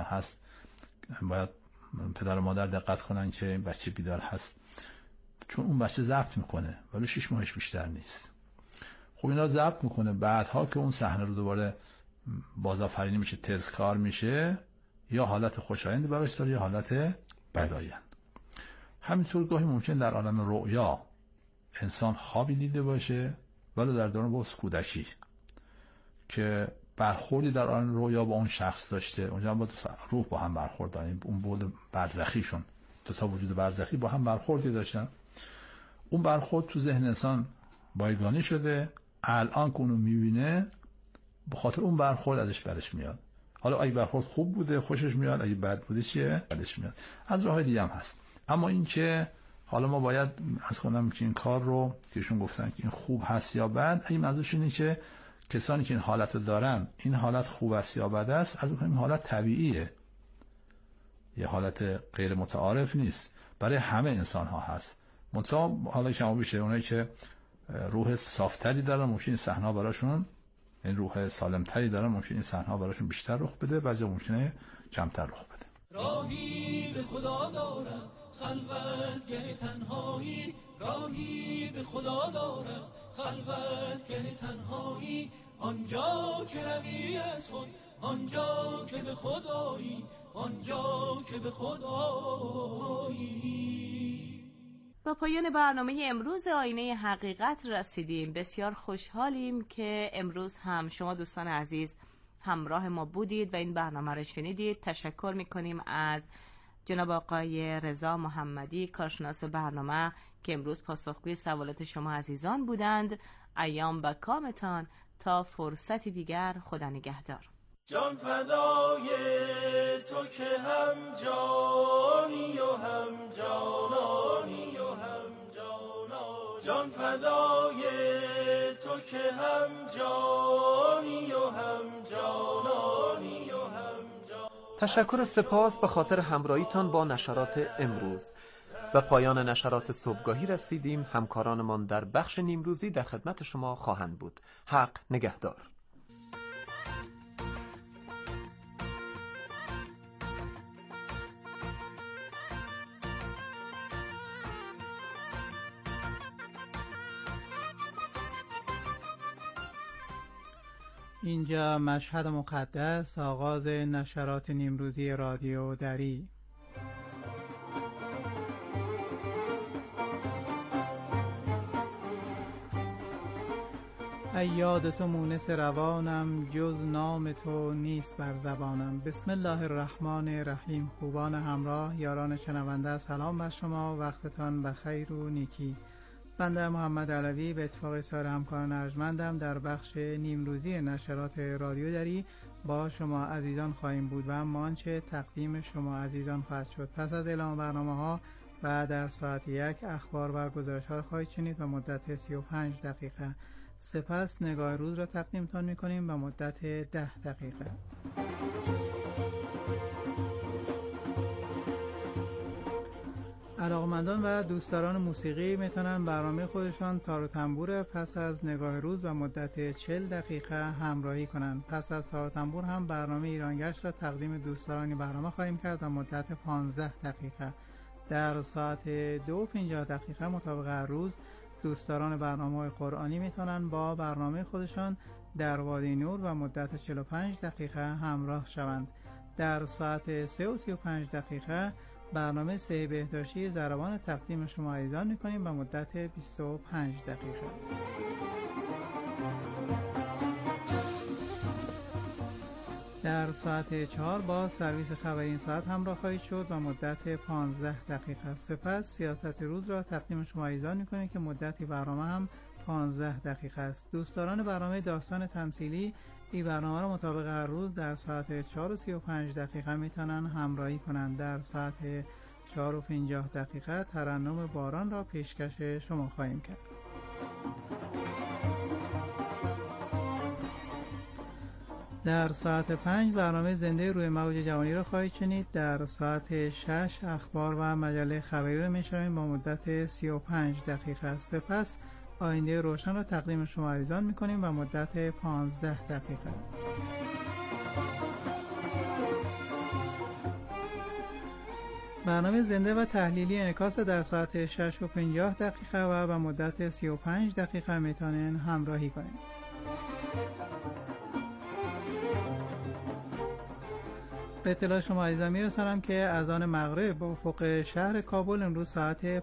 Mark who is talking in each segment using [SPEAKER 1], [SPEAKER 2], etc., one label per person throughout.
[SPEAKER 1] هست باید پدر و مادر دقت کنن که این بچه بیدار هست، چون اون بچه ضبط میکنه ولی 6 ماهش بیشتر نیست. خب اینا ضبط میکنه، بعدها که اون صحنه رو دوباره بازآفرینی میشه، تزکار میشه، یا حالت خوشایند براش داره یا حالت بدایند. همینطور گاهی ممکن در عالم رؤیا انسان خوابی دیده باشه ولی در دوران باز کودکی که برخوردی در عالم رؤیا با اون شخص داشته، اونجا با روح با هم برخورد دارن، اون بود برزخیشون، دو تا وجود برزخی با هم برخوردی داشتن. اون برخورد تو ذهن انسان بایگانی شده، الان که اونو میبینه به خاطر اون برخورد ازش بدش میاد. حالا اگه برخورد خوب بوده خوشش میاد، اگه بد بوده چیه؟ بدش میاد. از راه‌های دیگه هم هست. اما این که حالا ما باید از کنم که این کار رو که ایشون گفتن که این خوب هست یا بد، اگه منظورش اینه که کسانی که این حالت رو دارن این حالت خوب است یا بد است، از اون این حالت طبیعیه، یه حالت غیر متعارف نیست، برای همه انسان ها هست. منتها حالا کما بیشه اونایی که روح صافتری دارن ممکن این صحنه براشون، این روح سالمتری دارن ممکن این صحنه براشون بیشتر رخ بده، بعضی ممکنه کمتر رخ بده.
[SPEAKER 2] راهی به خدا دارم خلوتگه تنهایی، راهی به خدا دارم خلوتگه تنهایی، آنجا که روی از خود، آنجا که به خدایی، آنجا که به خدایی.
[SPEAKER 3] با پایان برنامه امروز آینه حقیقت رسیدیم. بسیار خوشحالیم که امروز هم شما دوستان عزیز همراه ما بودید و این برنامه رو شنیدید. تشکر میکنیم از جناب آقای رضا محمدی کارشناس برنامه که امروز پاسخگوی سوالات شما عزیزان بودند. ایام و کامتان تا فرصتی دیگر، خدا نگهدار.
[SPEAKER 2] جان فدای تو که هم جانی و هم جانانی و هم جانا، جان فدای تو که هم جانی و هم جانانی و هم جانا.
[SPEAKER 4] تشکر و سپاس به خاطر همراهیتان با نشرات امروز. به پایان نشرات صبحگاهی رسیدیم. همکارانمان در بخش نیمروزی در خدمت شما خواهند بود. حق نگهدار.
[SPEAKER 5] اینجا مشهد مقدس، آغاز نشرات نیمروزی رادیو دری. ای یاد تو مونس روانم، جز نام تو نیست بر زبانم. بسم الله الرحمن الرحیم. خوبان همراه، یاران شنونده، سلام بر شما، وقتتان بخیر و نیکی. بنده محمد علوی به اتفاق سایر همکاران ارجمندم در بخش نیمروزی نشرات رادیو دری با شما عزیزان خواهیم بود و اما آنچه تقدیم شما عزیزان خواهد شد. پس از اعلام برنامه ها و در ساعت 1 اخبار و گزارش ها خواهید شنید و مدت 35 دقیقه. سپس نگاه روز را تقدیمتان می‌کنیم به مدت 10 دقیقه. علاقمندان و دوستداران موسیقی میتونن برنامه خودشان تار و تنبور پس از نگاه روز و مدت 40 دقیقه همراهی کنند. پس از تار و تنبور هم برنامه ایرانگشت را تقدیم دوستداران برنامه خواهیم کرد و مدت 15 دقیقه. در ساعت 2:50 مطابق هر روز دوستداران برنامه قرآنی میتونن با برنامه خودشان در وادی نور و مدت 45 دقیقه همراه شوند. در ساعت 3:35 برنامه صحیح بهداشتی ضربان تقدیم شما عزیزان میکنیم به مدت 25 دقیقه. در ساعت 4 با سرویس خبری این ساعت همراه خواهید شد و مدت 15 دقیقه. سپس سیاست روز را تقدیم شما عزیزان میکنیم که مدتی برنامه هم 15 دقیقه است. دوستداران برنامه داستان تمثیلی این برنامه را مطابق هر روز در ساعت 4:35 میتونن همراهی کنند. در ساعت 4:50 ترنم باران را پیشکش شما خواهیم کرد. در ساعت 5 برنامه زنده روی موج جوانی را خواهید شنید. در ساعت 6 اخبار و مجله خبری را میشنویم با مدت 35 دقیقه. سپس آینده روشن را تقدیم شما عزیزان میکنیم و مدت 15 دقیقه. برنامه زنده و تحلیلی انعکاس در ساعت 6:50 و به مدت 35 دقیقه میتونین همراهی کنین. به اطلاع شما عزیزان میرسانم که اذان مغرب به افق شهر کابل امروز ساعت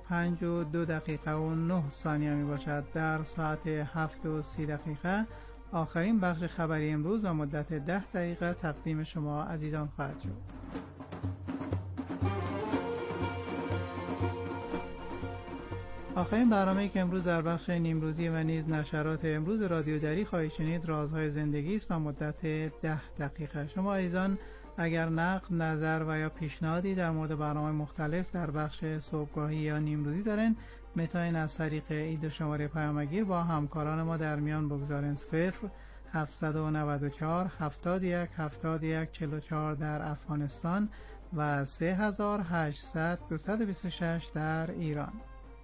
[SPEAKER 5] 5:02 می باشد. در ساعت 7:30 آخرین بخش خبری امروز به مدت 10 دقیقه تقدیم شما عزیزان خواهد شد. آخرین برنامه‌ای که امروز در بخش نیمروزی و نیز نشرات امروز رادیو دری خواهید شنید رازهای زندگی است و مدت 10 دقیقه. شما عزیزان اگر نقد، نظر و یا پیشنهادی در مورد برنامه مختلف در بخش صبحگاهی یا نیمروزی دارین میتونین از طریق این شماره پیامگیر با همکاران ما در میان بگذارین. 0794 71 71 44 در افغانستان و 3800 226 در ایران.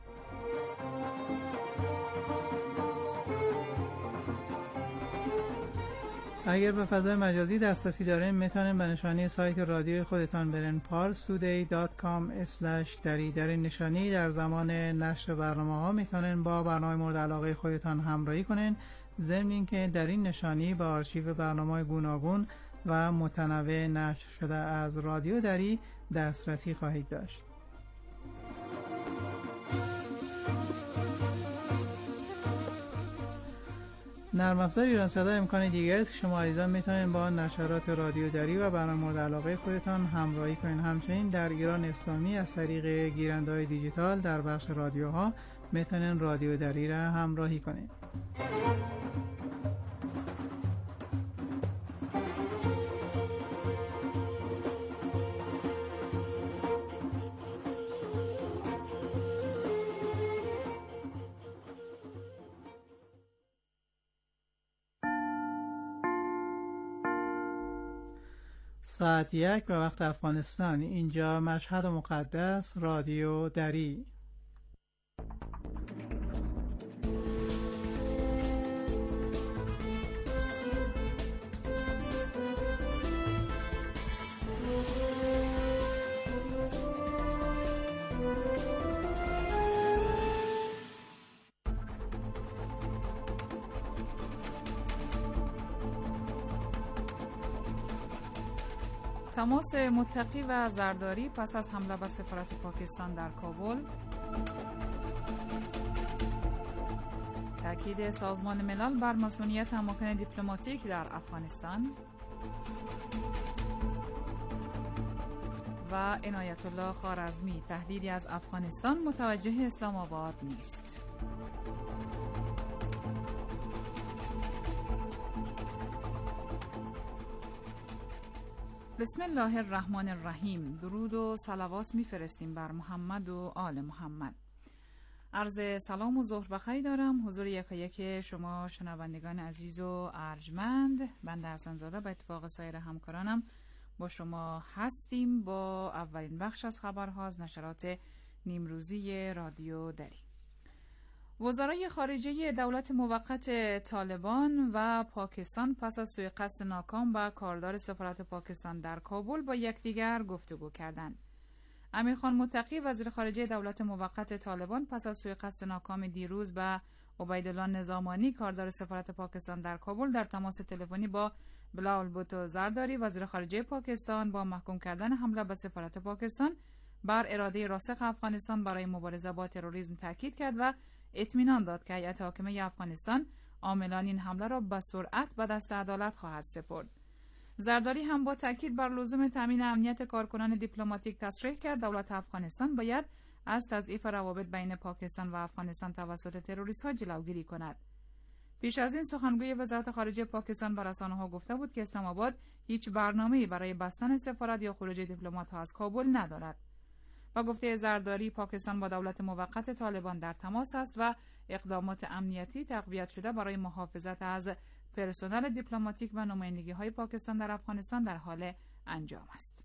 [SPEAKER 5] اگر به فضای مجازی دسترسی دارین میتونین به نشانی سایت رادیوی خودتان برین parstoday.com/dari. در این نشانی در زمان نشر برنامه ها میتونین با برنامه مورد علاقه خودتان همراهی کنین، ضمن اینکه در این نشانی به آرشیو برنامه‌های گوناگون و متنوع نشر شده از رادیو دری دسترسی خواهید داشت. نرم افزار ایران صدا امکان دیگری است که شما عزیزان میتونید با نشرات رادیو دری و برنامه مورد علاقه خودتان همراهی کنید. همچنین در ایران اسلامی از طریق گیرنده‌های دیجیتال در بخش رادیوها میتونید رادیو دری را همراهی کنید. ساعت 1 به وقت افغانستان. اینجا مشهد مقدس، رادیو دری.
[SPEAKER 6] تماس متقی و زرداری پس از حمله به سفارت پاکستان در کابل. تاکید سازمان ملل بر مسئولیت اماکن دیپلماتیک در افغانستان و عنایت الله خوارزمی تهدیدی از افغانستان متوجه اسلام آباد نیست. بسم الله الرحمن الرحیم. درود و صلوات میفرستیم بر محمد و آل محمد. عرض سلام و ظهر بخیر دارم حضور یکایک شما شنوندگان عزیز و ارجمند. بنده حسن زاده به اتفاق سایر همکارانم با شما هستیم با اولین بخش از خبرها از نشرات نیمروزی رادیو دری. وزرای خارجه دولت موقت طالبان و پاکستان پس از سوءقصد ناکام به کاردار سفارت پاکستان در کابل با یکدیگر گفتگو کردند. امیرخان متقی وزیر خارجه دولت موقت طالبان پس از سوءقصد ناکام دیروز به عبیدالله نظامانی کاردار سفارت پاکستان در کابل در تماس تلفنی با بلاول بوتو زرداری وزیر خارجه پاکستان با محکوم کردن حمله به سفارت پاکستان بر اراده راسخ افغانستان برای مبارزه با تروریسم تاکید کرد و اطمینان داد که هیئت حاکمه افغانستان عاملان این حمله را به سرعت به دست عدالت خواهد سپرد. زرداری هم با تاکید بر لزوم تامین امنیت کارکنان دیپلماتیک تصریح کرد دولت افغانستان باید از تضعیف روابط بین پاکستان و افغانستان توسط تروریست‌ها جلوگیری کند. پیش از این سخنگوی وزارت خارجه پاکستان به رسانه‌ها گفته بود که اسلام آباد هیچ برنامه‌ای برای بستن سفارت یا خروج دیپلمات‌ها از کابل ندارد. با گفته زرداری پاکستان با دولت موقت طالبان در تماس است و اقدامات امنیتی تقویت شده برای محافظت از پرسنل دیپلماتیک و نمایندگی‌های پاکستان در افغانستان در حال انجام است.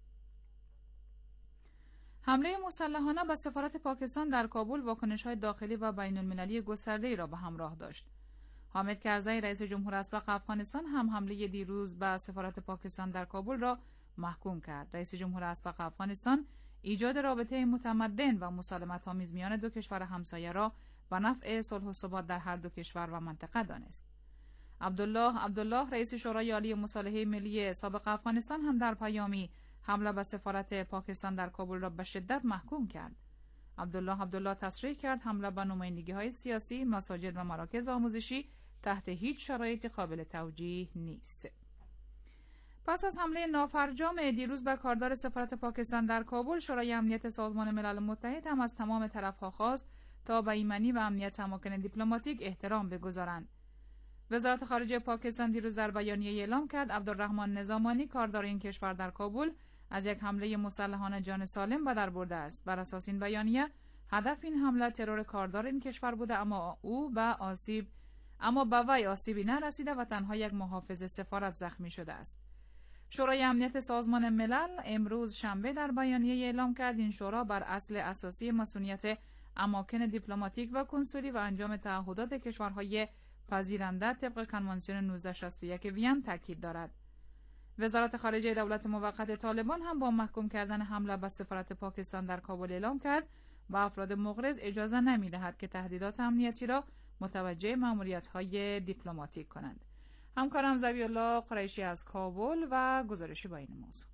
[SPEAKER 6] حمله مسلحانه به سفارت پاکستان در کابل واکنش‌های داخلی و بین‌المللی گسترده‌ای را به همراه داشت. حامد کرزی رئیس جمهور اسبق افغانستان هم حمله دیروز به سفارت پاکستان در کابل را محکوم کرد. رئیس جمهور اسبق افغانستان ایجاد رابطه متمدن و مسالمت‌آمیز میان دو کشور همسایه را به نفع صلح و ثبات در هر دو کشور و منطقه دانست. عبدالله رئیس شورای عالی مصالحه ملی سابق افغانستان هم در پیامی حمله به سفارت پاکستان در کابل را به شدت محکوم کرد. عبدالله تصریح کرد حمله به نمایندگی‌های سیاسی، مساجد و مراکز آموزشی تحت هیچ شرایطی قابل توجیه نیست. پس از حمله نافرجام دیروز به کاردار سفارت پاکستان در کابل، شورای امنیت سازمان ملل متحد هم از تمام طرف‌ها خواست تا به ایمنی و امنیت اماکن دیپلماتیک احترام بگذارند. وزارت خارجه پاکستان دیروز در بیانیه اعلام کرد عبدالرحمن نظامانی کاردار این کشور در کابل از یک حمله مسلحانه جان سالم به در برده است. بر اساس این بیانیه هدف این حمله ترور کاردار این کشور بوده، اما به وی آسیبی نرسیده و تنها یک محافظ سفارت زخمی شده است. شورای امنیت سازمان ملل امروز شنبه در بیانیه اعلام کرد این شورا بر اصل اساسی مسئولیت اماکن دیپلماتیک و کنسولی و انجام تعهدات کشورهای پذیرنده طبق کنوانسیون 1961 وین تاکید دارد. وزارت خارجه دولت موقت طالبان هم با محکوم کردن حمله به سفارت پاکستان در کابل اعلام کرد و افراد مغرض اجازه نمی‌دهد که تهدیدات امنیتی را متوجه ماموریت‌های دیپلماتیک کنند. همکارم ذبیح الله قریشی از کابل و گزارشی با این موضوع.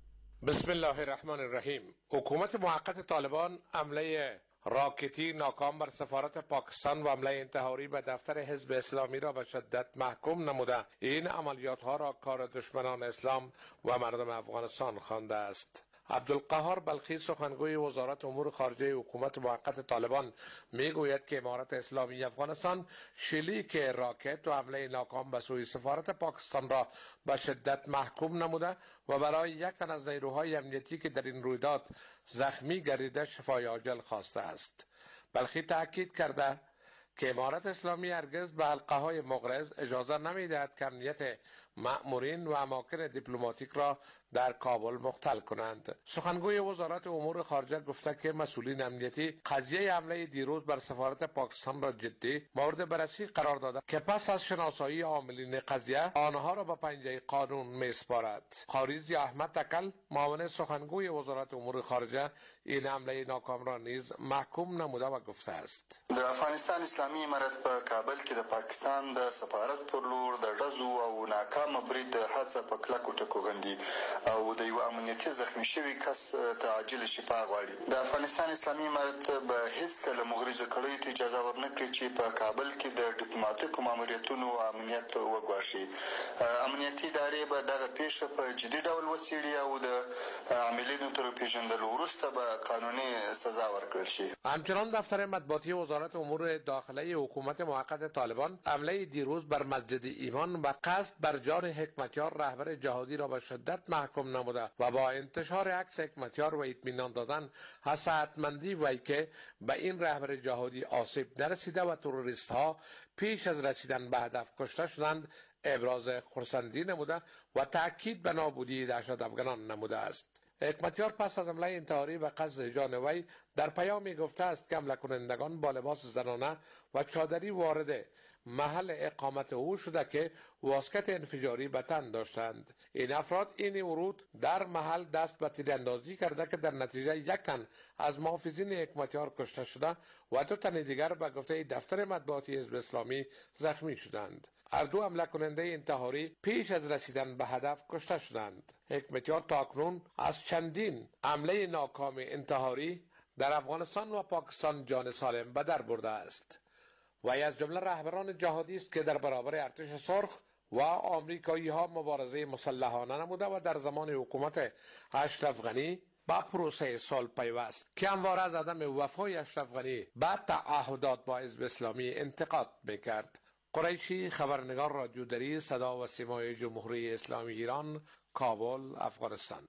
[SPEAKER 7] بسم الله الرحمن الرحیم. حکومت موقت طالبان حمله راکتی ناکام بر سفارت پاکستان و حمله انتحاری به دفتر حزب اسلامی را به شدت محکوم نموده این عملیات ها را کار دشمنان اسلام و مردم افغانستان خوانده است. عبدالقهار بلخی سخنگوی وزارت امور خارجه حکومت موقت طالبان میگوید که امارت اسلامی افغانستان شلیک راکت و حمله ناکام به سوی سفارت پاکستان را به شدت محکوم نموده و برای یک تن از نیروهای امنیتی که در این رویداد زخمی گردیده شفای عاجل خواسته است. بلخی تاکید کرده که امارت اسلامی هرگز به حلقه های مغرض اجازه نمیدهد که امنیت مأمورین و اماکن دیپلماتیک را در کابل مختل کنند. سخنگوی وزارت امور خارجه گفته که مسئولین امنیتی قضیه حمله دیروز بر سفارت پاکستان را جدی مورد بررسی قرار داده که پس از شناسایی عاملین قضیه آنها را به پنجه قانون میسپارد. قاریزی احمد تکل معاون سخنگوی وزارت امور خارجه این حمله ناکام را نیز محکوم نموده و گفته است:
[SPEAKER 8] د افغانستان اسلامي امارت په کابل کې د پاکستان د سفارت پر لور د ډزو او ناکامه برید هڅه په کلکو ټکو غندي او د یو امنیتي زخمی شوی کس ته عاجل شفا غواړي. د افغانستان اسلامي امارت به هیڅ کله مغرضه کړیو ته اجازه ورنکړي چې په کابل کې د ډیپلوماټیکو ماموریتونو امنیت وګواښي. امنیتي ادارې به دغه پیښه په جدي ډول وڅېړي او د عاملینو تر پیژندلو وروسته به قانوني سزا ورکړل شي.
[SPEAKER 7] همچنان دفتر مطبوعاتی وزارت امور داخله حکومت موقت طالبان حمله دیروز بر مسجد ایمان و قصد بر جان حکمتیار رهبر جهادی را به شدت محکوم نموده و با انتشار عکس حکمتیار و اطمینان دادن از صحتمندی وی که به این رهبر جهادی آسیب نرسیده و تروریست ها پیش از رسیدن به هدف کشته شدند ابراز خرسندی نموده و تاکید به نابودی دهشت افغانان نموده است. حکمتیار پس از حمله انتحاری به قصد جان وی در پیامی گفته است که حمله کنندگان با لباس زنانه و چادری وارد محل اقامت او شده که واسکت انفجاری به تن داشتند. این افراد این ورود در محل دست به تیراندازی کرده که در نتیجه یک تن از محافظین حکمتیار کشته شده و دو تن دیگر به گفته دفتر مطبوعاتی حزب اسلامی زخمی شدند. هر دو حمله کننده انتحاری پیش از رسیدن به هدف کشته شدند. حکمتیار تاکنون از چندین حمله ناکام انتحاری در افغانستان و پاکستان جان سالم به در برده است. وی از جمله رهبران جهادی است که در برابر ارتش سرخ و آمریکایی ها مبارزه مسلحانه نموده و در زمان حکومت اشرف غنی با پروسه صلح پیوست که همواره از عدم وفای اشرف غنی به تعهدات با حزب اسلامی انتقاد میکرد. قریشی، خبرنگار رادیو دری، صدا و سیمای جمهوری اسلامی ایران، کابل، افغانستان.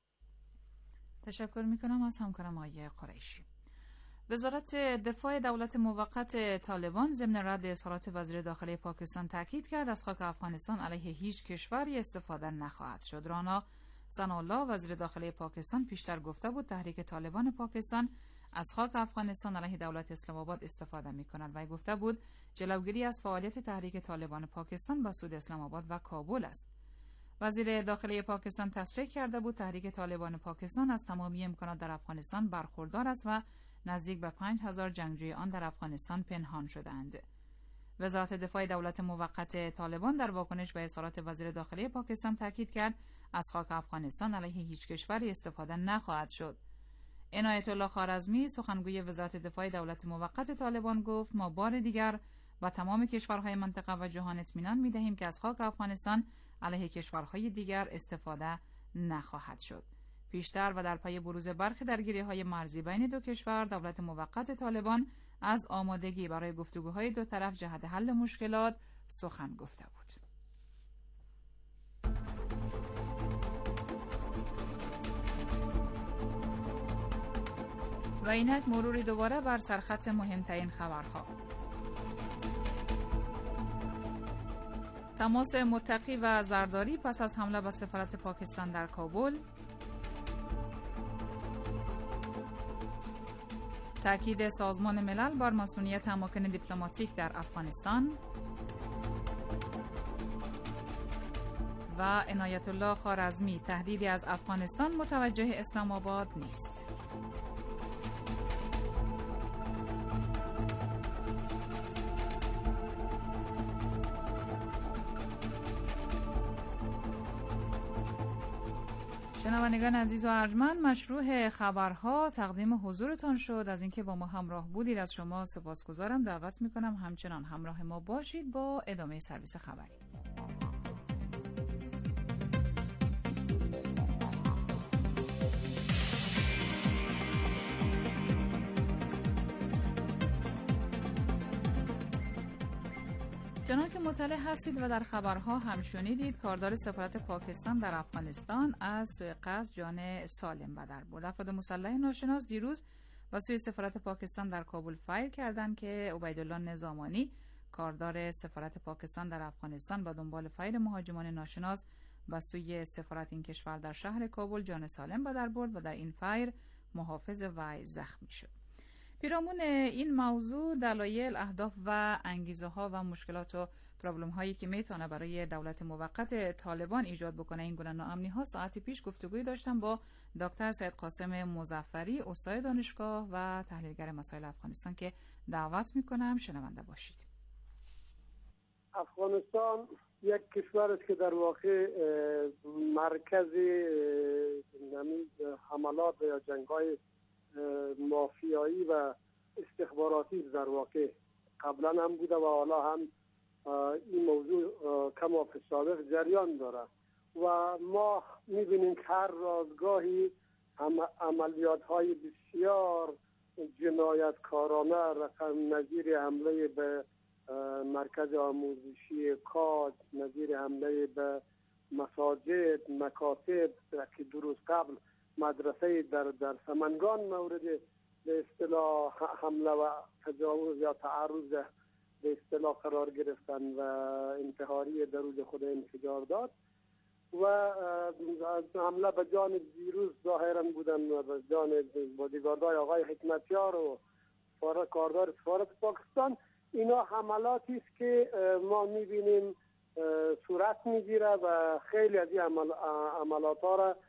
[SPEAKER 6] تشکر میکنم از همکارم آقای قریشی. وزارت دفاع دولت موقت طالبان ضمن رد اظهارات وزیر داخلی پاکستان تاکید کرد از خاک افغانستان علیه هیچ کشوری استفاده نخواهد شد. رانا ثناالله وزیر داخلی پاکستان پیشتر گفته بود تحریک طالبان پاکستان از خاک افغانستان علیه دولت اسلام آباد استفاده می کند و گفته بود جلوگیری از فعالیت تحریک طالبان پاکستان به سود اسلام آباد و کابل است. وزیر داخلی پاکستان تصریح کرده بود تحریک طالبان پاکستان از تمامی امکانات در افغانستان برخوردار است و نزدیک به 5000 جنگجوی آن در افغانستان پنهان شدند. وزارت دفاع دولت موقت طالبان در واکنش به اظهارات وزیر داخلی پاکستان تاکید کرد از خاک افغانستان علیه هیچ کشوری استفاده نخواهد شد. عنایت الله خوارزمی سخنگوی وزارت دفاع دولت موقت طالبان گفت ما بار دیگر با تمام کشورهای منطقه و جهان اطمینان می‌دهیم که از خاک افغانستان علیه کشورهای دیگر استفاده نخواهد شد. پیشتر و در پی بروز برخی درگیری‌های مرزی بین دو کشور، دولت موقت طالبان از آمادگی برای گفتگوهای دو طرف جهت حل مشکلات سخن گفته بود. و اینک مروری دوباره بر سرخط مهمترین خبرها. تماس متقی و زرداری پس از حمله به سفارت پاکستان در کابل. تأکید سازمان ملل بر مسئولیت اماکن دیپلماتیک در افغانستان. و عنایت الله خوارزمی تهدیدی از افغانستان متوجه اسلام آباد نیست. شنوندگان عزیز و ارجمند، مشروع خبرها تقدیم حضورتان شد. از اینکه با ما همراه بودید از شما سپاسگزارم. دعوت میکنم همچنان همراه ما باشید با ادامه سرویس خبری. چنان که مطلع هستید و در خبرها هم شنیدید، کاردار سفارت پاکستان در افغانستان از سوی قصد جان سالم به در برد. افراد مسلح ناشناس دیروز به سوی سفارت پاکستان در کابل فایر کردند که عبیدالله نظامانی، کاردار سفارت پاکستان در افغانستان، به دنبال فایر مهاجمان ناشناس به سوی سفارت این کشور در شهر کابل جان سالم به در برد و در این فایر محافظ وی زخمی شد. پیرامون این موضوع دلایل، اهداف و انگیزه ها و مشکلات و پرابلم هایی که میتونه برای دولت موقت طالبان ایجاد بکنه این گونه ناامنی ها، ساعتی پیش گفتگوی داشتم با دکتر سید قاسم مظفری، استاد دانشگاه و تحلیلگر مسائل افغانستان که دعوت میکنم شنونده باشید.
[SPEAKER 9] افغانستان یک کشور است که در واقع مرکز حملات یا جنگ‌های مافیایی و استخباراتی در واقع قبلا هم بوده و حالا هم این موضوع کما فی سابق جریان داره و ما میبینیم که هر رازگاهی عملیات های بسیار جنایتکارانه رقم نظیر حمله به مرکز آموزشی کاج، نظیر حمله به مساجد، مکاتب که دو روز قبل مدرسه در سمنگان مورد به اصطلاح حمله و تجاوز یا تعرض به اصطلاح قرار گرفتن و انتحاری در روز خود انفجار داد و حمله به جان دیروز ظاهرا بودن و به جان بادیگاردهای آقای حکمتیار و کاردار سفارت پاکستان. اینا حملاتی است که ما میبینیم صورت میگیره و خیلی از این حملات ها را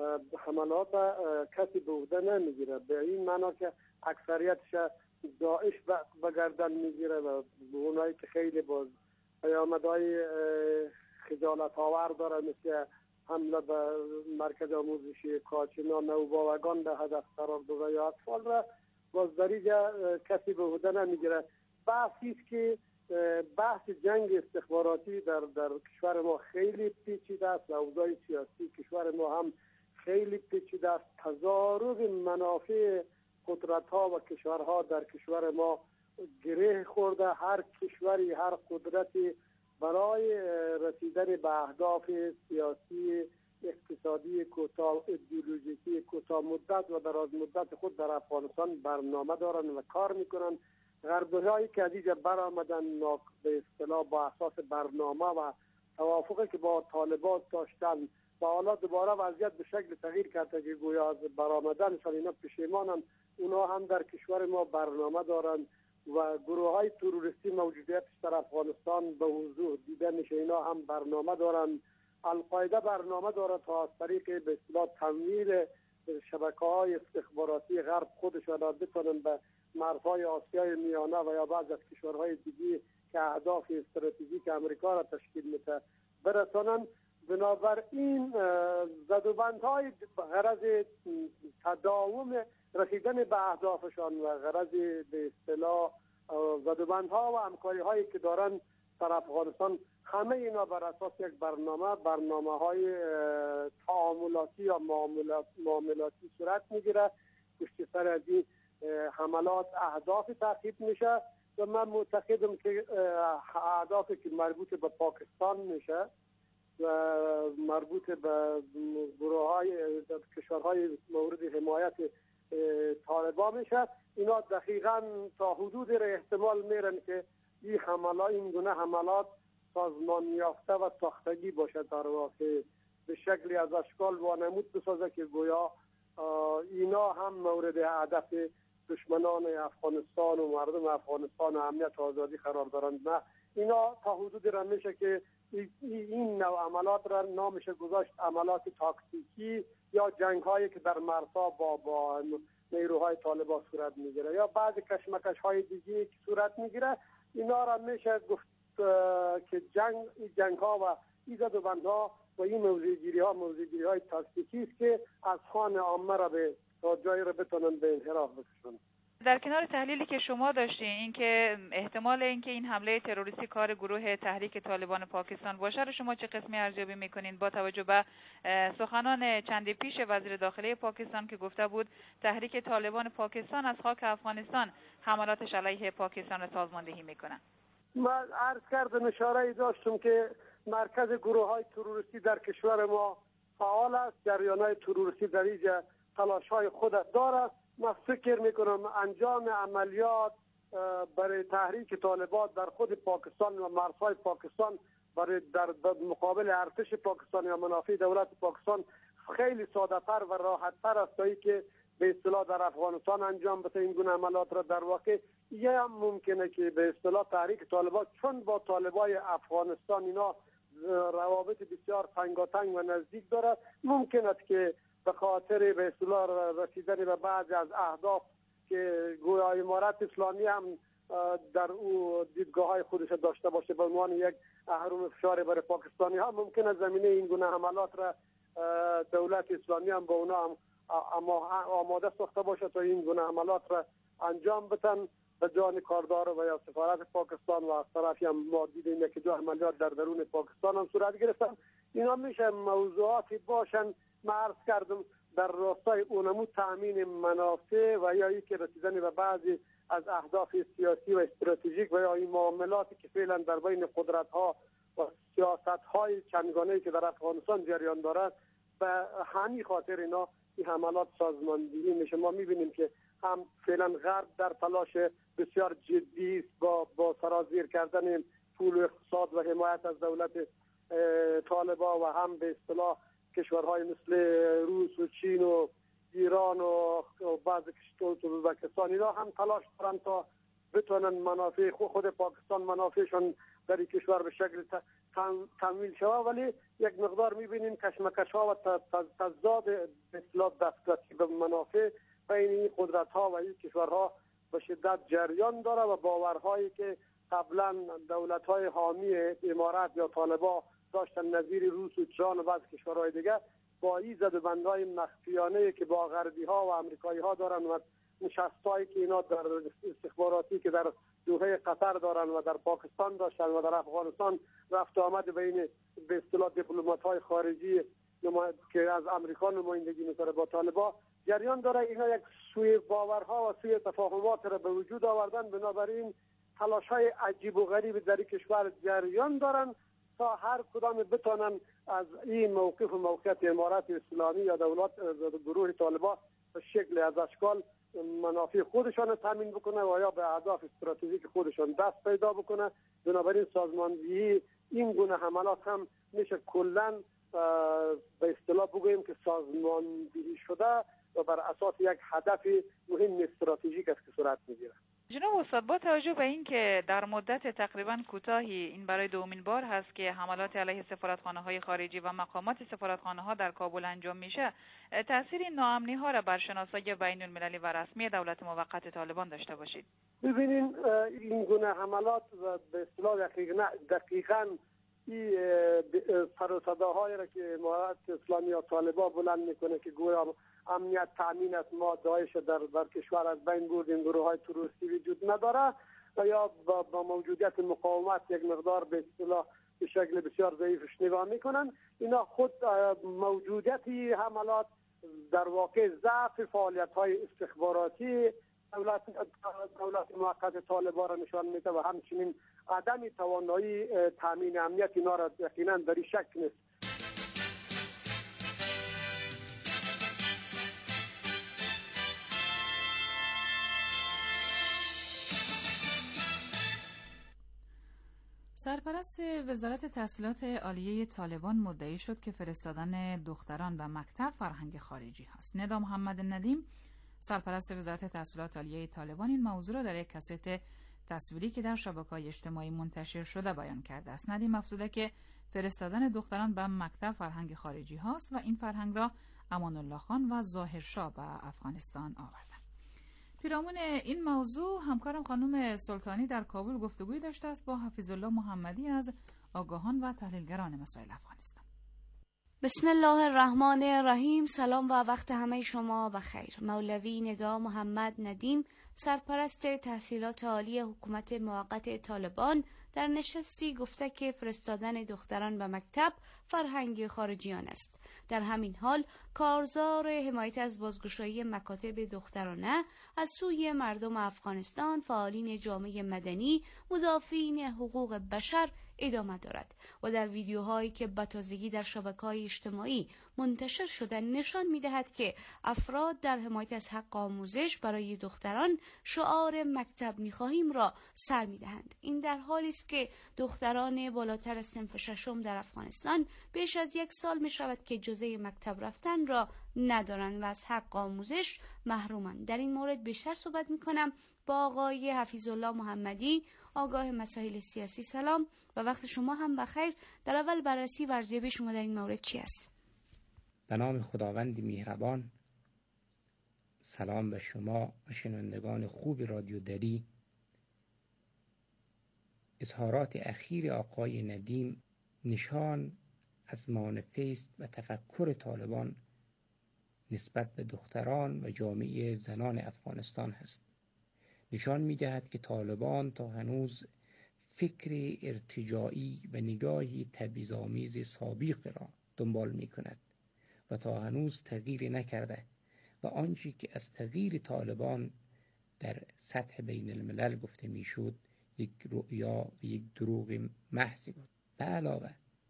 [SPEAKER 9] کسی به عهده نمیگیره، به این معنا که اکثریتش داعش به گردن میگیره و اونایی که خیلی باز پیامدهای خجالت آور داره، مثل حمله به مرکز آموزشی کاچینا نوباوگان به هدف قرار داده یا اطفال را باز در اینجا کسی به عهده نمیگیره. بحثی است که بحث جنگ استخباراتی در کشور ما خیلی پیچیده است و اوضاع سیاسی کشور ما هم خیلی پیچیده است. تضارب منافع قدرت‌ها و کشورها در کشور ما گره خورده. هر کشوری، هر قدرتی برای رسیدن به اهداف سیاسی، اقتصادی کوتاه، ایدئولوژیکی کوتاه مدت و دراز مدت خود در افغانستان برنامه دارن و کار میکنن. غربی‌هایی که از اینجا برآمدن به اصطلاح با اساس برنامه و توافقی که با طالبان داشتن و حالا دوباره وضعیت به شکل تغییر کرده که گویا از برآمدنشان اینا پشیمانن، اونا هم در کشور ما برنامه دارن و گروه های تروریستی موجودیتش در افغانستان به وضوح دیده میشه. اینا هم برنامه دارن القاعده برنامه داره تا از طریق به اصطلاح تمویل شبکه‌های استخباراتی غرب خودشان را بتونن به مرزهای آسیای میانه و یا بعض از کشورهای دیگه که اهداف استراتژیک امریکا را تشکیل میده برسانن. بنابراین زدوبندهای غرض تداوم رسیدن به اهدافشان و غرض به اصطلاح زدوبندها و همکاری‌هایی که دارن در افغانستان، همه اینا بر اساس یک برنامه‌های تعاملاتی یا معاملاتی صورت میگیره. پشت سر از این حملات اهداف تعقیب میشه و من معتقدم که اهدافی که مربوط به پاکستان میشه و مربوط به کشورهای مورد حمایت طالبان میشه، اینا دقیقاً تا حدود را احتمال میرن که این گونه حملات سازمان یافته و ساختگی باشه، در واقع به شکلی از اشکال وانمود بسازه که گویا اینا هم مورد هدف دشمنان افغانستان و مردم افغانستان و امنیت و آزادی قرار دارند. نه، اینا تا حدودی را میشه که این نوع عملات را نامش گذاشت عملات تاکتیکی یا جنگ هایی که در مرزها با نیروهای طالبان صورت میگیره یا بعضی کشمکش های دیگه که صورت میگیره. اینا را میشه گفت که جنگ ها و این زدوبندها و این موضوعگیری های تاکتیکی است که از خوان عامه را به جایی را بتونن به انحراف بکشن.
[SPEAKER 6] در کنار تحلیلی که شما داشتین، اینکه احتمال اینکه این حمله تروریستی کار گروه تحریک طالبان پاکستان باشه رو شما چه قسمی ارزیابی میکنین با توجه به سخنان چندی پیش وزیر داخلی پاکستان که گفته بود تحریک طالبان پاکستان از خاک افغانستان حملاتش علیه پاکستان را سازماندهی میکنه؟
[SPEAKER 9] من عرض کردم، اشاره داشتم که مرکز گروه های تروریستی در کشور ما فعال است، جریان های تروریستی در اینجا تلاش های خود داره. من فکر میکنم انجام عملیات برای تحریک طالبان در خود پاکستان و مرزهای پاکستان برای در مقابل ارتش پاکستان یا منافع دولت پاکستان خیلی ساده تر و راحت تر است تا که به اصطلاح در افغانستان انجام بده این گونه عملیات را. در واقع یه هم ممکنه که به اصطلاح تحریک طالبان چون با طالبای افغانستان اینا روابط بسیار تنگاتنگ و نزدیک داره، ممکن است که به خاطر به اصطلاح رسیدن به بعضی از اهداف که گویا امارت اسلامی هم در او دیدگاه های خودش داشته باشه به عنوان یک اهرم فشار برای پاکستانی ها، ممکن است زمینه این گونه حملات را دولت اسلامی هم با اونا هم آماده ساخته باشه تا این گونه حملات را انجام بدن به جان کاردار و یا سفارت پاکستان و از طرفی هم ما دیدیم که 2 عملیات در درون پاکستان هم صورت گرفتن. اینا میشه موضوعاتی باشن من عرض کردم در راستای اونمو تامین منافع و یا اینکه رسیدن به بعضی از اهداف سیاسی و استراتژیک و یا این معاملاتی که فعلا در بین قدرت ها و سیاست های چندگانه‌ای که در افغانستان جریان دارد، به همین خاطر اینا این حملات سازماندهی میشه. ما میبینیم که هم فعلا غرب در تلاش بسیار جدی است با سرازیر کردن پول و اقتصاد و حمایت از دولت طالبان و هم به اصطلاح کشورهای مثل روس و چین و ایران و بعض کشورهای ازبکستان اینا هم تلاش دارن تا بتونن منافع خود پاکستان منافعشون در این کشور به شکل تمویل شود، ولی یک مقدار میبینیم کشمکش ها و تضاد اصلاح دسترسی به منافع بین این قدرت ها و این کشورها به شدت جریان داره و باورهایی که قبلا دولت های حامی امارات یا طالبان داشتن نظیر روس و ایران و بعض کشورهای دیگه با این زدوبندهای مخفیانه که با غربی ها و امریکایی ها دارن و نشستایی که اینا در استخباراتی که در دوحه قطر دارن و در پاکستان داشتن و در افغانستان رفت آمد بین به اصطلاح دیپلمات های خارجی که از امریکا نمایندگی میکنه با طالبان جریان داره. اینا یک سوی باورها و سوی تفاهمات را به وجود آوردن، بنابراین تلاش های عجیب و غریب در این کشور جریان دارن تا هر کدام بتونن از این موقف و موقعیت امارت اسلامی یا دولت گروه طالبان به شکل از اشکال منافع خودشان تامین بکنه و یا به اهداف استراتژیک خودشان دست پیدا بکنه. بنابراین سازماندهی این گونه حملات هم میشه کلا به اصطلاح بگوییم که سازماندهی شده و بر اساس یک هدف مهم استراتژیک است که صورت میگیره.
[SPEAKER 10] جناب استاد، با توجه به اینکه در مدت تقریبا کوتاهی این برای دومین بار هست که حملات علیه سفارتخانه‌های خارجی و مقامات سفارتخانه‌ها در کابل انجام میشه، تأثیر این ناامنی‌ها را بر شناسایی بین‌المللی و رسمی دولت موقت طالبان داشته باشید؟
[SPEAKER 9] ببینین این گونه حملات به اصطلاح دقیقاً این سر و صداهایی را که امارت اسلامی یا طالبان بلند میکنه که گویا امنیت تامین است، ما داعش در کشور از بین بردیم، گروه های تروریستی وجود نداره و یا با موجودیت مقاومت یک مقدار به اصطلاح به شکل بسیار ضعیفش نگاه میکنن. اینا خود موجودیت حملات در واقع ضعف فعالیت های استخباراتی دولت موقت طالبان را نشان میده و همچنین عدم توانایی تامین امنیت اینا را یقینا در این شک نیست.
[SPEAKER 6] سرپرست وزارت تحصیلات عالیه طالبان مدعی شد که فرستادن دختران به مکتب فرهنگ خارجی هست. ندا محمد ندیم، سرپرست وزارت تحصیلات عالیه طالبان، این موضوع را در یک کاست تصویری که در شبکه‌های اجتماعی منتشر شده بیان کرده است. ندیم افزوده که فرستادن دختران به مکتب فرهنگ خارجی هاست و این فرهنگ را امان الله خان و ظاهر شاه به افغانستان آوردند. پیرامون این موضوع همکارم خانم سلطانی در کابل گفتگوی داشته است با حفیظ الله محمدی از آگاهان و تحلیلگران مسائل افغانستان.
[SPEAKER 11] بسم الله الرحمن الرحیم. سلام و وقت همه شما بخیر. مولوی ندا محمد ندیم، سرپرست تحصیلات عالی حکومت موقت طالبان، در نشستی گفته که فرستادن دختران به مکتب فرهنگ خارجیان است. در همین حال کارزار حمایت از بازگشایی مکاتب دخترانه از سوی مردم افغانستان، فعالین جامعه مدنی، مدافعین حقوق بشر ادامه دارد و در ویدیوهایی که به تازگی در شبکه‌های اجتماعی منتشر شده نشان می‌دهد که افراد در حمایت از حق آموزش برای دختران شعار مکتب می‌خواهیم را سر می‌دهند. این در حالی است که دختران بالاتر از صنف ششم در افغانستان بیش از 1 سال می‌شود که اجازه مکتب رفتن را ندارند و از حق آموزش محرومند. در این مورد بیشتر صحبت می‌کنم با آقای حفیظ الله محمدی، آگاه مسائل سیاسی. سلام و وقت شما هم بخیر. در اول بررسی و ارزیابی شما در این مورد چی است؟
[SPEAKER 12] به نام خداوند مهربان. سلام به شما و شنوندگان خوب رادیو دری. اظهارات اخیر آقای ندیم نشان از مانیفست و تفکر طالبان نسبت به دختران و جامعه زنان افغانستان هست. نشان می‌دهد که طالبان تا هنوز فکر ارتجاعی و نگاهی تبعیض‌آمیز سابق را دنبال می‌کند و تا هنوز تغییر نکرده و آنچه که از تغییر طالبان در سطح بین الملل گفته میشد یک رؤیا و یک دروغ محض بود. به علاوه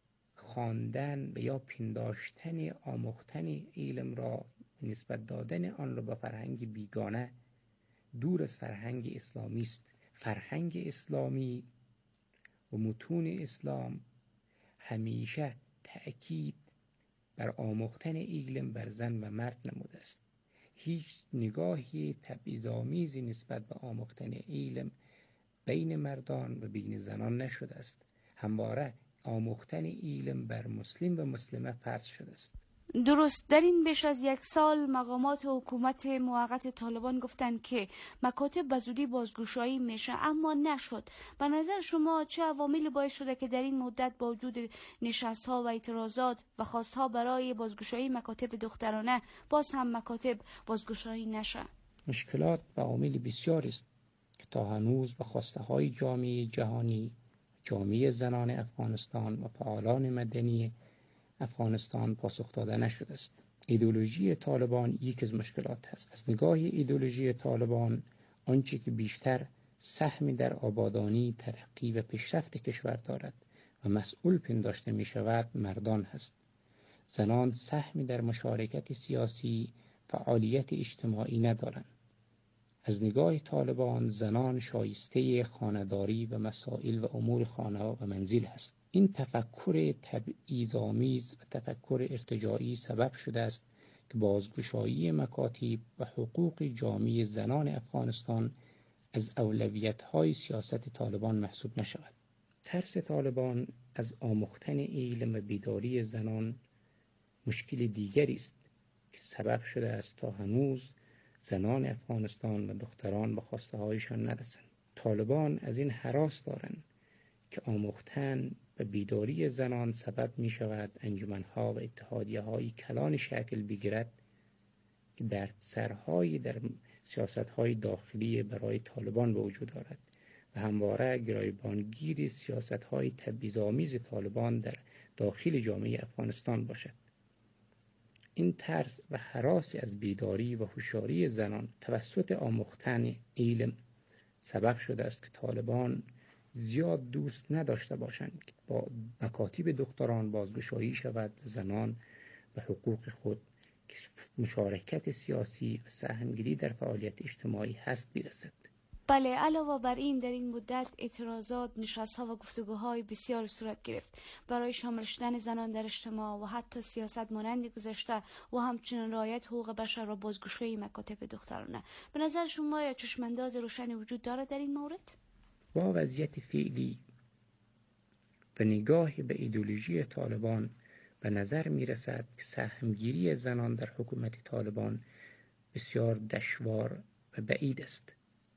[SPEAKER 12] خواندن و یا پنداشتن آموختن علم را نسبت دادن آن را به فرهنگ بیگانه دور از فرهنگ اسلامی است. فرهنگ اسلامی و متون اسلام همیشه تأکید بر آموختن علم بر زن و مرد نموده است. هیچ نگاهی تبعیض‌آمیزی نسبت به آموختن علم بین مردان و بین زنان نشده است. همواره آموختن علم بر مسلم و مسلمه فرض شده است.
[SPEAKER 11] درست. در این بیش از 1 سال مقامات حکومت موقت طالبان گفتند که مکاتب به زودی بازگشایی میشه، اما نشد. به نظر شما چه عواملی باعث شده که در این مدت با وجود نشست‌ها و اعتراضات و خواست‌ها برای بازگشایی مکاتب دخترانه باز هم مکاتب بازگشایی نشه؟
[SPEAKER 12] مشکلات و عوامل بسیار است که تا هنوز به خواسته‌های جامعه جهانی، جامعه زنان افغانستان و فعالان مدنی افغانستان پاسخ داده نشده است. ایدئولوژی طالبان یک از مشکلات است. از نگاه ایدئولوژی طالبان آنچه که بیشتر سهمی در آبادانی، ترقی و پیشرفت کشور دارد و مسئول پنداشته می شود مردان هست. زنان سهمی در مشارکت سیاسی، فعالیت اجتماعی ندارند. از نگاه طالبان زنان شایسته خانه‌داری و مسائل و امور خانه و منزل هست. این تفکر تبعیض‌آمیز و تفکر ارتجاعی سبب شده است که بازگشایی مکاتب و حقوق جامعه زنان افغانستان از اولویت‌های سیاست طالبان محسوب نشود. ترس طالبان از آموختن علم و بیداری زنان مشکل دیگری است که سبب شده است تا هنوز زنان افغانستان و دختران به خواسته هایشان نرسند. طالبان از این هراس دارند که آموختن و بیداری زنان سبب می شود انجمنها و اتحادیه های کلان شکل بگیرد که دردسرهایی در سیاست های داخلی برای طالبان به وجود آرد و همواره گرایبانگیر سیاست های تبعیض‌آمیز طالبان در داخل جامعه افغانستان باشد. این ترس و هراس از بیداری و هوشیاری زنان توسط آموختن علم سبب شده است که طالبان زیاد دوست نداشته باشند که با مکاتب دختران بازگشایی شود زنان و حقوق خود که مشارکت سیاسی و سهمگیری در فعالیت اجتماعی هست برسد.
[SPEAKER 11] بله، علاوه بر این در این مدت اعتراضات، نشست‌ها و گفتگوهای بسیار صورت گرفت برای شامل شدن زنان در اجتماع و حتی سیاست مانند گذشته و همچنین رعایت حقوق بشر و بازگشایی مکاتب دخترانه. به نظر شما چشمانداز روشنی وجود دارد در این مورد؟
[SPEAKER 12] با وضعیت فعلی و نگاه به ایدئولوژی طالبان به نظر می رسد که سهمگیری زنان در حکومت طالبان بسیار دشوار و بعید است.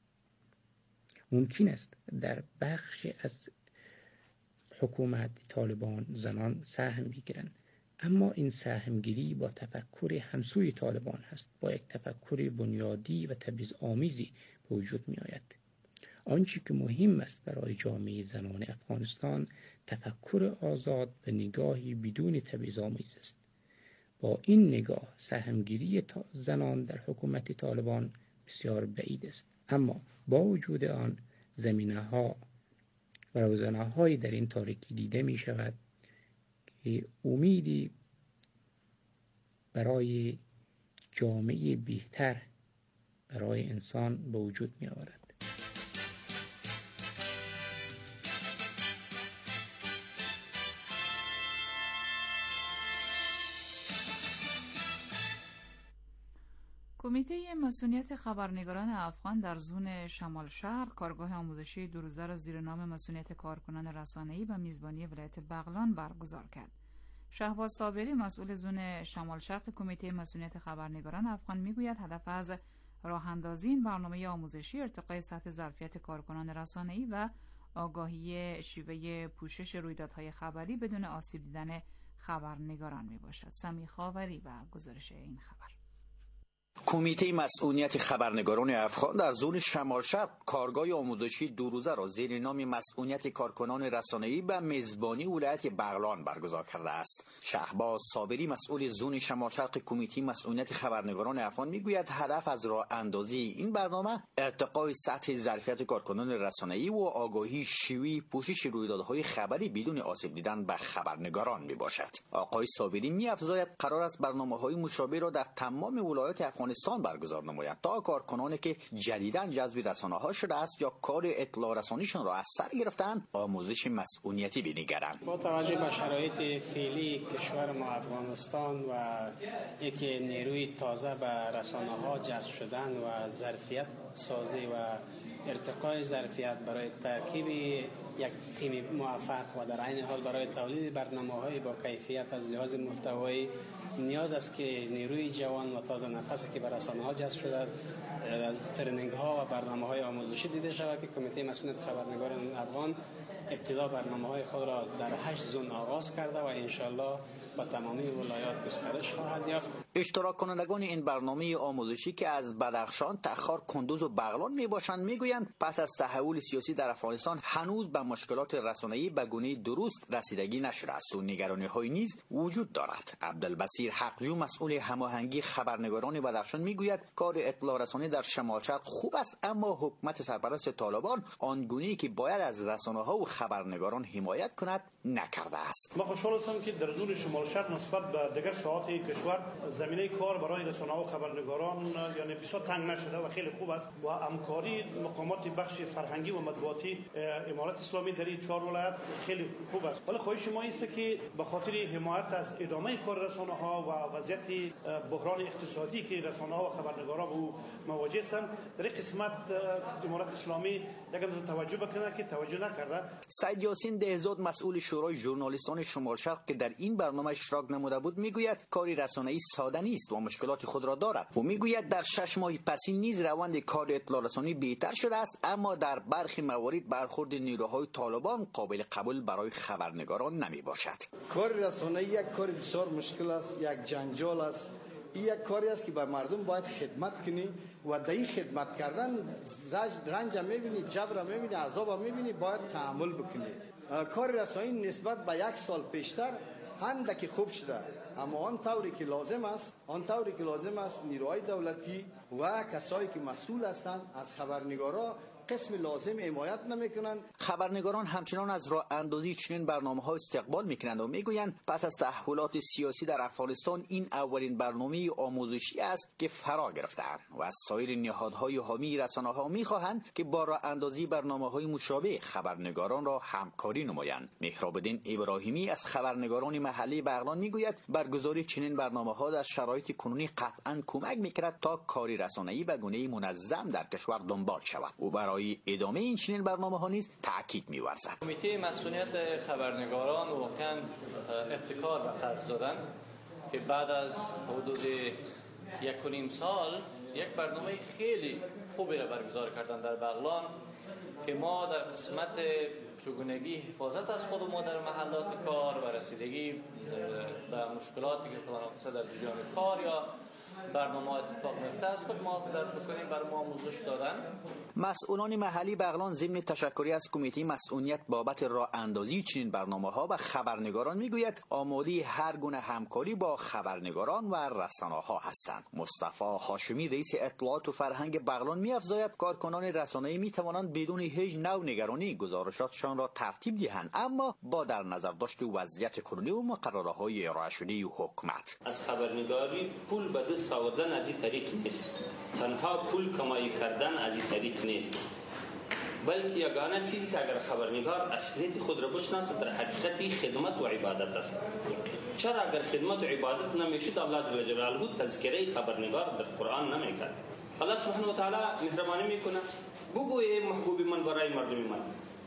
[SPEAKER 12] ممکن است در بخش از حکومت طالبان زنان سهم بگیرند، اما این سهمگیری با تفکر همسوی طالبان است، با یک تفکر بنیادی و تبعیض‌آمیزی به وجود می آید. آنچه که مهم است برای جامعه زنان افغانستان تفکر آزاد و نگاهی بدون تبعیض‌آمیز است. با این نگاه سهمگیری زنان در حکومت طالبان بسیار بعید است، اما با وجود آن زمینه‌ها و روزنه‌هایی در این تاریکی دیده می شود که امیدی برای جامعه بهتر برای انسان به وجود می آورد.
[SPEAKER 6] کمیته مسئولیت خبرنگاران افغان در زون شمال شرق کارگاه آموزشی 2 روزه را زیر نام مسئولیت کارکنان رسانه‌ای و میزبانی ولایت بغلان برگزار کرد. شهباز صابری مسئول زون شمال شرق کمیته مسئولیت خبرنگاران افغان میگوید هدف از راه اندازی این برنامه آموزشی ارتقای سطح ظرفیت کارکنان رسانه‌ای و آگاهی شیوه پوشش رویدادهای خبری بدون آسیب دیدن خبرنگاران میباشد. سمی خاوری و گزارش این خبر.
[SPEAKER 13] کمیته مسئولیت خبرنگاران افغان در زون شمال شرق کارگاه آموزشی 2 روزه را زیر نام مسئولیت کارکنان رسانه‌ای و میزبانی ولایت بغلان برگزار کرده است. شهباز صابری مسئول زون شمال شرق کمیته مسئولیت خبرنگاران افغان میگوید هدف از راه اندازی این برنامه ارتقای سطح ظرفیت کارکنان رسانه‌ای و آگاهی شیوه پوشش رویدادهای خبری بدون آسیب دیدن به خبرنگاران میباشد. آقای صابری می‌افزاید قرار است برنامه‌های مشابه را در تمام ولایات افغانستان برگزار نمایند تا کارکنانی که جدیداً جذب رسانه‌ها شده است یا کار اطلاع رسانیشان را از سر گرفتند آموزش مسئولیتی بنگرند.
[SPEAKER 14] با توجه به شرایط فعلی کشور ما افغانستان و اینکه نیروی تازه به رسانه‌ها جذب شدن و ظرفیت سازی و ارتقای ظرفیت برای ترکیب یک تیم موفق و در عین حال برای تولید برنامه‌های با کیفیت از لحاظ محتوایی نیاز است که نیروی جوان و تازه نفسی که به رسانه‌ها جذب شده از ترنینگ‌ها و برنامه‌های آموزشی دیده شود که کمیته مسئولیت خبرنگاران افغان ابتدا برنامه‌های خود را در 8 زون آغاز کرده و انشالله با تمامی ولایات گسترش خواهد یافت.
[SPEAKER 13] اشتراک کنندگان این برنامه آموزشی که از بدخشان، تخار، کندوز و بغلان میباشند میگویند پس از تحول سیاسی در افغانستان هنوز به مشکلات رسانه‌ای به گونه درست رسیدگی نشده است و نگرانی‌های نیز وجود دارد. عبدالبصیر حقجو مسئول هماهنگی خبرنگاران بدخشان میگوید کار اطلاع رسانی در شمال شرق خوب است، اما حکومت سرپرست طالبان آنگونه‌ای که باید از رسانه‌ها و خبرنگاران حمایت کند نکرده است.
[SPEAKER 15] ما خوشحال هستم که در زون شمال شرق نسبت به دیگر ساحات کشور زمینه کار برای رسانه‌ها و خبرنگاران یعنی بسیار تنگ نشده و خیلی خوب است و همکاری مقامات بخش فرهنگی و مطبوعاتی امارات اسلامی در این 4 ولایت خیلی خوب است. ولی خواهش ما است که به خاطر حمایت از ادامه کار رسانه‌ها و وضعیت بحران اقتصادی که رسانه‌ها و خبرنگاران او مواجه هستند در این قسمت امارات اسلامی یکم توجه بکنه که توجه نکرده.
[SPEAKER 13] سید یاسین دهزاد مسئول شورای ژورنالیستان شمال شرق که در این برنامه اشتراک نموده بود میگوید کاری رسانه‌ای ساده نیست و مشکلات خود را دارد و میگوید در 6 ماه پسین نیز روند کار اطلاع رسانی بهتر شده است، اما در برخی موارد برخورد نیروهای طالبان قابل قبول برای خبرنگاران نمی باشد.
[SPEAKER 16] کار رسانه‌ای یک کار بسیار مشکل است، یک جنجال است. این یک کاری است که به مردم باید خدمت کنی و در این خدمت کردن رنج میبینی، جبر میبینی، عذاب میبینی، باید تحمل بکنی. کار رسانه‌ای نسبت به 1 سال پیشتر اندکی خوب شده، اما آن طوری که لازم است نیروهای دولتی و کسایی که مسئول هستند از خبرنگارا قسم لازم حمایت نمیکنند.
[SPEAKER 13] خبرنگاران همچنان از راه اندازی چنین برنامه‌ها استقبال میکنند و میگویند پس از تحولات سیاسی در افغانستان این اولین برنامه آموزشی است که فرا گرفته‌اند و از سایر نهادهای حامی رسانه‌ها میخواهند که با راه اندازی برنامه‌های مشابه خبرنگاران را همکاری نمایند. مهراب الدین ابراهیمی از خبرنگاران محلی بغلان میگوید برگزاری چنین برنامه‌ها در شرایط کنونی قطعاً کمک میکند تا کاری رسانه‌ای به گونه‌ای منظم در کشور دنبال شود و برای ادامه این چنین برنامه‌ها نیز تاکید می‌ورزد.
[SPEAKER 17] کمیته مسئولیت خبرنگاران واقعاً ابتکار به خرج دادن که بعد از حدود 1.5 سال یک برنامه خیلی خوبی را برگزار کردن در بغلان که ما در قسمت چگونگی حفاظت از خود ما در محلات کار و رسیدگی به مشکلاتی که خلاناقصه در جریان کار یا برنامه اتفاق میفته از خود محافظت بکنیم برای ما آموزش دادن.
[SPEAKER 13] مسئولان محلی بغلان ضمن تشکری از کمیته مسئولیت بابت راه اندازی چنین برنامه‌ها و خبرنگاران میگوید آماده هر گونه همکاری با خبرنگاران و رسانه‌ها هستند. مصطفی هاشمی رئیس اطلاعات و فرهنگ بغلان می‌افزاید کارکنان رسانه‌ای می‌توانند بدون هیچ نوع نگرانی گزارشاتشان را ترتیب دهند، اما با در نظر داشت وضعیت کنونی و مقرره‌های ارائه شده حکومت.
[SPEAKER 18] از خبرنگاری پول به دست آوردن از این طریق نیست، تنها پول کمایی کردن از این طریق نیست، بلکه یگانه چیزی که اگر خبرنگار اصلیت خود را بشناسد در حقیقت خدمت و عبادت است. چرا اگر خدمت و عبادت نمیشد الله جل جلاله تذکره خبرنگار در قرآن نمیکرد؟ الله سبحانه و تعالی مهربانی میکنه بگوی محبوب من برای مردم من،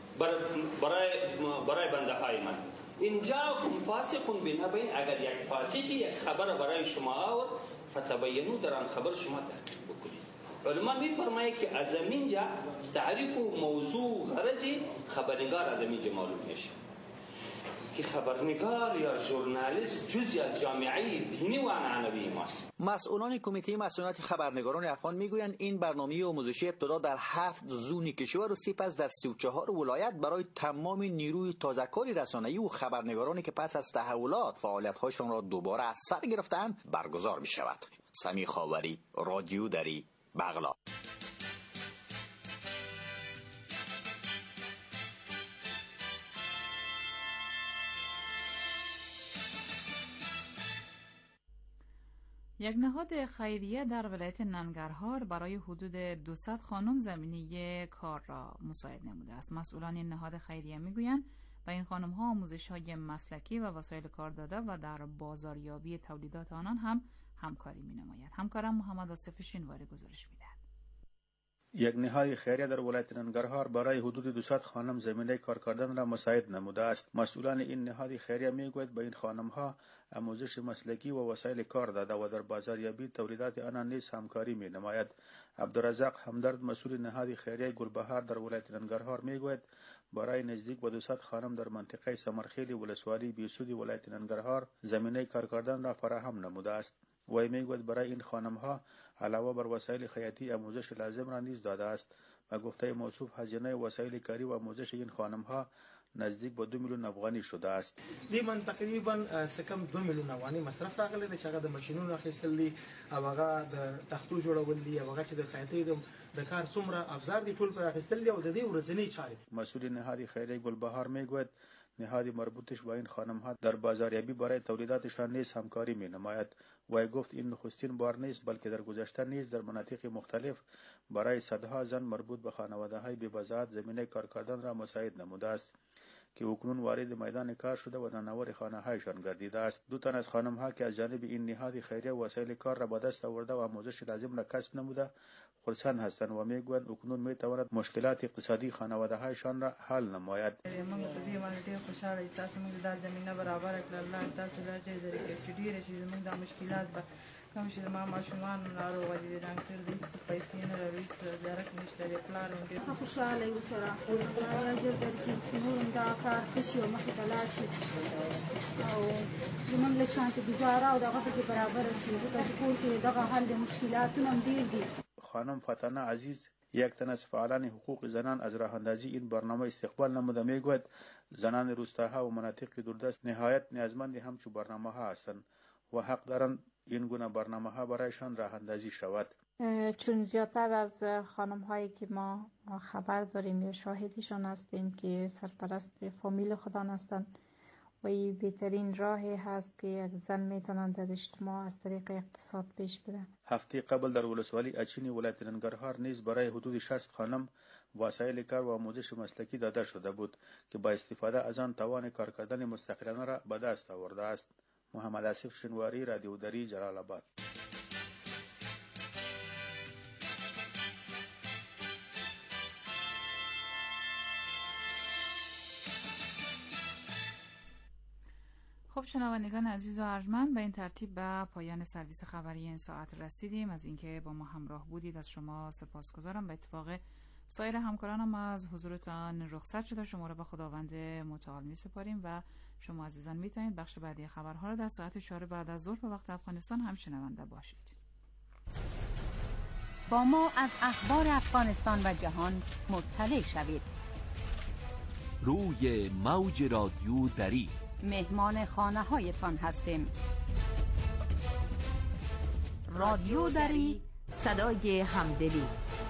[SPEAKER 18] برای بنده های من، این جاءکم فاسق بنبأ، اگر یک فاسقی یک خبر برای شما آورد فتبینوا در آن خبر شما تحقیق بکنید. علما میفرمایند که از اینجا تعریف و موضوع غرضی خبرنگار از اینجا معلوم میشه که خبرنگار یا ژورنالیست جزئی از جامعه دینی و عنعنوی ماست.
[SPEAKER 13] مسئولان کمیته مسئولیت خبرنگاران افغان میگویند این برنامه آموزشی ابتدا در 7 زون کشور و سپس در 34 ولایت برای تمام نیروی تازه‌کار رسانه‌ای و خبرنگارانی که پس از تحولات فعالیت‌هایشان را دوباره از سر گرفتند برگزار می‌شود. سمی خاوری، رادیو دری، بغلان.
[SPEAKER 6] یک نهاد خیریه در ولایت ننگرهار برای حدود 200 خانم زمینه کار را مساعد نموده است. مسئولان این نهاد خیریه میگویند به این خانم ها آموزش‌های مسلکی و وسایل کار داده و در بازاریابی تولیدات آنان هم همکاری می‌نماید. همکارم محمد آصف شینواری گزارش می‌دهد.
[SPEAKER 19] یک نهاد خیریه در ولایت ننگرهار برای حدود 200 خانم زمینه کار کردن را مساعد نموده است. مسئولان این نهاد خیریه میگویند به این خانم‌ها آموزش مسلکی و وسایل کار داده و در بازاریابی تولیدات آنان نیز همکاری می‌نماید. عبدالرزاق همدرد مسئول نهاد خیریه گلبهار در ولایت ننگرهار میگوید برای نزدیک به 200 خانم در منطقه سمرخیلی ولسوالی بیسودی ولایت ننگرهار زمینه کار کردن را فراهم نموده است. وی میگوید برای این خانم‌ها علاوه بر وسایل خیاطی آموزش لازم را نیز داده است. و گفته موصوف هزینه وسایل کاری و آموزش این خانم‌ها نزدیک به 2 میلیون افغانی شده است.
[SPEAKER 20] دې من تقریبا سکم 2 میلیون افغانی مصرف راغلی دی چې هغه د ماشینونو اخیستل دي او هغه د تختو جوړول دي او هغه چې د خیاطۍ د کار څومره افزار دي ټول پر اخیستل دي او د دې ورځنی چارې.
[SPEAKER 19] مسئول نهاد خیریه گلبهار میگوید نهاد مربوطش با این خانم‌ها در بازاریابی برای تولیداتشان نیز همکاری می‌نماید. وی گفت این نخستین بار نیست بلکه در گذشته نیز در مناطق مختلف برای صدها زن مربوط به خانواده‌های بی‌بضاعت زمینه کار کردن را مساعد نموده است که اکنون وارد میدان کار شده و نانور خانه‌هایشان گردیده است. 2 تن از خانم‌ها که از جانب این نهاد خیریه وسایل کار را به دست آورده و آموزش لازم را کسب نموده خرسند هستند و میگویند اکنون میتواند مشکلات اقتصادی خانواده‌هایشان را حل نماید.
[SPEAKER 21] موږ په دې باندې ډېر خوشاله یو، تاسو موږ دا زمینه برابر کړل. الله تاسو دا ذریعہ چې ډېر شي زموږ د مشکلات به کم شي. ما ماشومان ناروغ دي، ډاکټر دې پیسې نه لري، زیارت نشته دی، پلار هم ډېر
[SPEAKER 22] خوشاله یو سره خدای اجر درکړي چې نور دا کار ښه شي او مخې ته لاړ شي او زموږ لږ شانتي ګزاره او دغه پکې برابره شي، ځکه چې کور کې دغه حل د مشکلاتونه هم ډېر دي.
[SPEAKER 19] خانم فاطمه عزیز یک تن از فعالان حقوق زنان از راه اندازی این برنامه استقبال نموده میگوید زنان روستاها و مناطق دوردست نهایت نیازمند همچو برنامه ها هستند و حق دارند این گونه برنامه ها برایشان راه اندازی شود.
[SPEAKER 23] چون زیادتر از خانم هایی که ما خبر داریم یا شاهدشان هستیم که سرپرست فامیل خودان هستند و این بهترین راهی هست که یک زن میتونند در اجتماع از طریق اقتصاد پیش بره.
[SPEAKER 19] هفته قبل در ولسوالی اچین ولایت ننگرهار نیز برای حدود 60 خانم وسایل کار و آموزش مسلکی داده شده بود که با استفاده از آن توان کار کردن مستقلانه را به دست آورده است. محمد آصف شنواری، رادیو دری، جلال آباد.
[SPEAKER 6] خب شنوندگان عزیز و ارجمند، به این ترتیب به پایان سرویس خبری این ساعت رسیدیم. از اینکه با ما همراه بودید از شما سپاسگزارم. به اتفاق سایر همکارانم از حضورتان رخصت شده، شما را به خداوند متعال می سپاریم و شما عزیزان می توانید بخش بعدی خبرها را در ساعت 4 بعد از ظهر به وقت افغانستان هم شنونده باشید.
[SPEAKER 24] با ما از اخبار افغانستان و جهان مطلع شوید.
[SPEAKER 25] روی موج رادیو دری
[SPEAKER 24] مهمان خانه هایتان هستیم.
[SPEAKER 3] رادیو دری، صدای همدلی.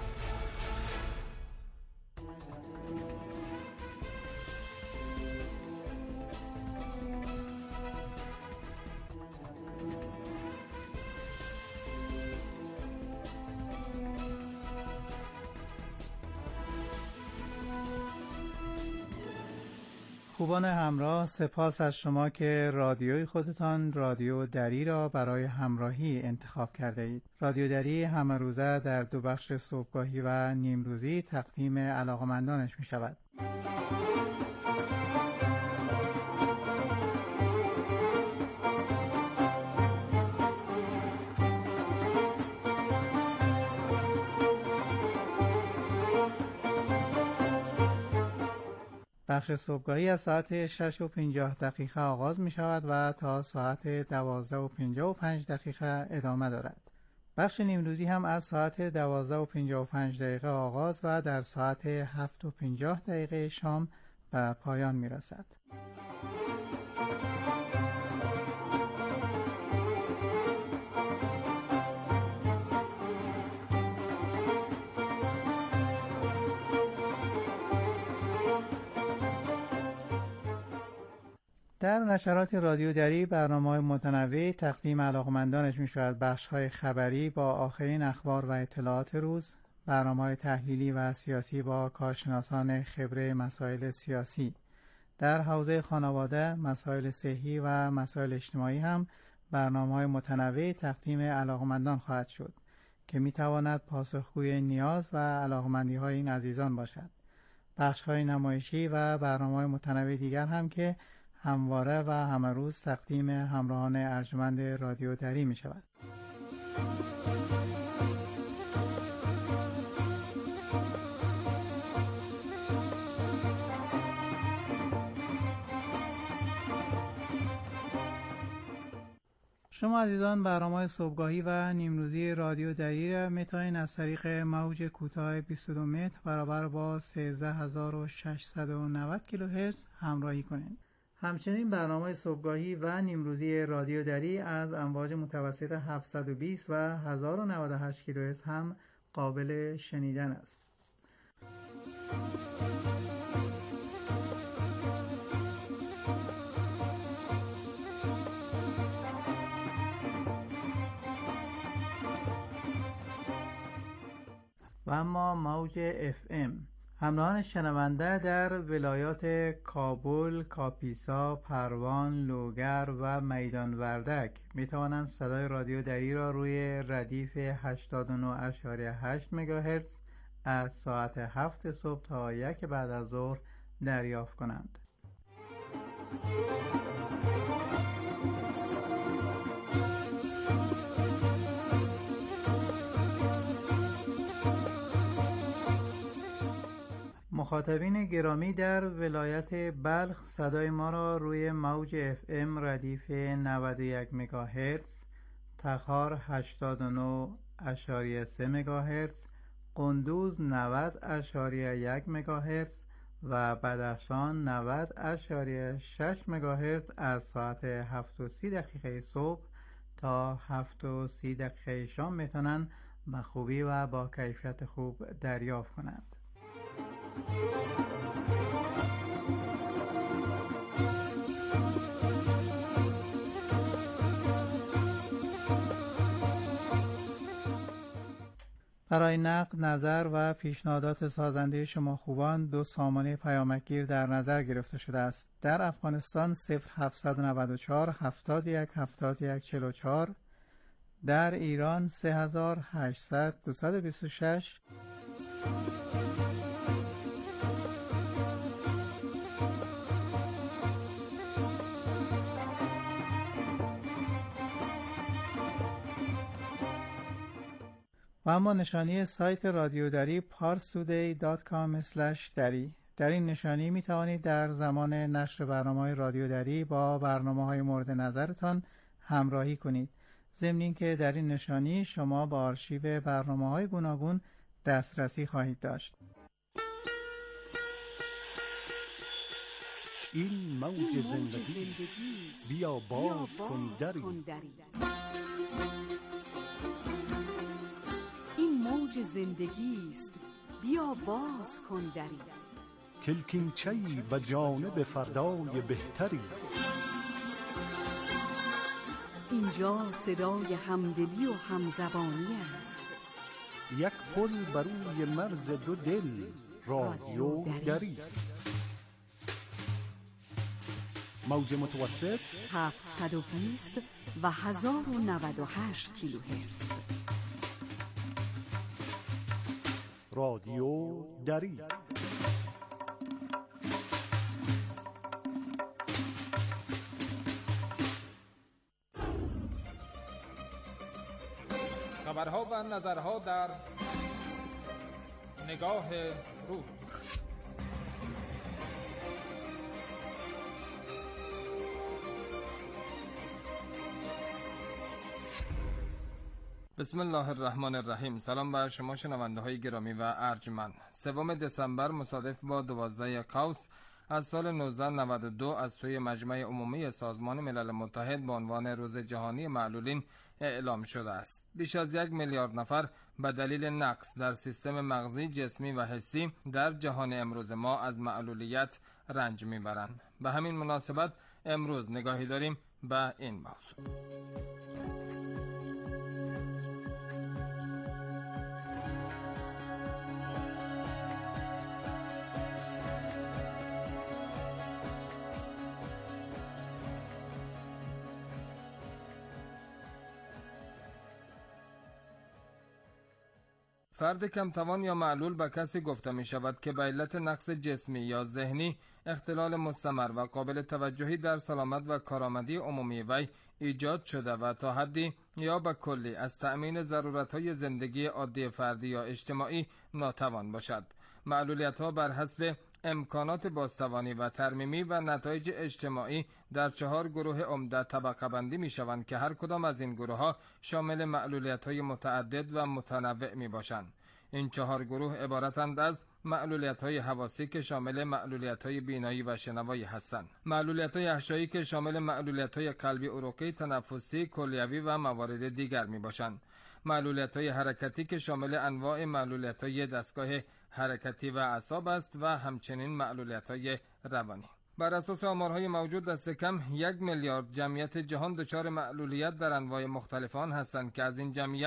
[SPEAKER 5] خوبان همراه، سپاس از شما که رادیوی خودتان رادیو دری را برای همراهی انتخاب کرده اید. رادیو دری همه روزه در 2 بخش صبحگاهی و نیمروزی تقدیم علاقمندانش می شود. بخش صبحگاهی از ساعت 6:50 آغاز می شود و تا ساعت 12:55 ادامه دارد. بخش نیمروزی هم از ساعت 12:55 آغاز و در ساعت 7:50 شام به پایان می رسد. در نشرات رادیو دری برنامه‌های متنوع تقدیم علاقمندانش می‌شود. بخش‌های خبری با آخرین اخبار و اطلاعات روز، برنامه‌های تحلیلی و سیاسی با کارشناسان خبره مسائل سیاسی. در حوزه خانواده، مسائل صحی و مسائل اجتماعی هم برنامه‌های متنوع تقدیم علاقمندان خواهد شد که می‌تواند پاسخگوی نیاز و علاقمندی‌های این عزیزان باشد. بخش‌های نمایشی و برنامه‌های متنوع دیگر هم که همواره و همه روز تقدیم همراهان ارجمند رادیو دری می شود. شما عزیزان برنامه صبحگاهی و نیمروزی رادیو دری را میتونید از طریق موج کوتاه 22 متر برابر با 13690 کیلوهرتز همراهی کنید. همچنین برنامه صبحگاهی و نیمروزی رادیو دری از امواج متوسط 720 و 1098 کیلوهرتز هم قابل شنیدن است. اما موج FM. همراهان شنونده در ولایات کابل، کاپیسا، پروان، لوگر و میدان وردک می توانند صدای رادیو دری را روی ردیف 89.8 مگاهرتز از ساعت 7 صبح تا 1 بعد از ظهر دریافت کنند. مخاطبین گرامی در ولایت بلخ صدای ما را روی موج FM ردیف 91 مگاهرتز، تخار 89.3 مگاهرتز، قندوز 90.1 مگاهرتز و بدخشان 90.6 مگاهرتز از ساعت 7:30 صبح تا 7:30 شام میتونن به خوبی و با کیفیت خوب دریافت کنند. برای نقد، نظر و پیشنهادات سازنده شما خوبان 2 سامانه پیامکگیر در نظر گرفته شده است. در افغانستان 0794 71 71 44، در ایران 3800 226 و اما نشانی سایت رادیو دری parstoday.com/dari. در این نشانی می توانید در زمان نشر برنامه‌های رادیو دری با برنامه‌های مورد نظرتان همراهی کنید. ضمن اینکه در این نشانی شما با آرشیو برنامه‌های گوناگون دسترسی خواهید داشت.
[SPEAKER 1] این موج زندگی بیا باز کن دری.
[SPEAKER 2] این موج زندگی است، بیا باز کن دری.
[SPEAKER 1] کلکینچه‌ای به جانب فردای بهتری.
[SPEAKER 2] اینجا صدای همدلی و همزبانی است.
[SPEAKER 1] یک پل بر روی مرز دو دل، رادیو دری. موج متوسط
[SPEAKER 2] 720 و 1098 کیلوهرتز.
[SPEAKER 1] رادیو دری.
[SPEAKER 4] خبرها و نظرها در نگاه روز. بسم الله الرحمن الرحیم. سلام بر شما شنونده های گرامی و ارجمند. 3 دسامبر مصادف با 12 قوس از سال 1992 از سوی مجمع عمومی سازمان ملل متحد به عنوان روز جهانی معلولین اعلام شده است. بیش از 1 میلیارد نفر به دلیل نقص در سیستم مغزی، جسمی و حسی در جهان امروز ما از معلولیت رنج میبرند. به همین مناسبت امروز نگاهی داریم به این موضوع. فرد کمتوان یا معلول به کسی گفته می شود که به علت نقص جسمی یا ذهنی اختلال مستمر و قابل توجهی در سلامت و کارآمدی عمومی وی ایجاد شده و تا حدی یا به کلی از تأمین ضرورت‌های زندگی عادی فردی یا اجتماعی ناتوان باشد. معلولیت‌ها بر حسب امکانات بازتوانی و ترمیمی و نتایج اجتماعی در 4 گروه عمده طبقه بندی می شوند که هر کدام از این گروه ها شامل معلولیت‌های متعدد و متنوع می باشند. این 4 گروه عبارتند از معلولیت‌های حواسی که شامل معلولیت‌های بینایی و شنوایی هستند، معلولیت‌های احشایی که شامل معلولیت‌های قلبی، عروقی، تنفسی، کلیوی و موارد دیگر می باشند، معلولیت‌های حرکتی که شامل انواع معلولیت‌های دستگاه حرکتی و اعصاب است و همچنین معلولیت‌های روانی. بر اساس آمارهای موجود دست کم 1 میلیارد جمعیت جهان دچار معلولیت در انواع مختلف آن هستند که از این جمعیت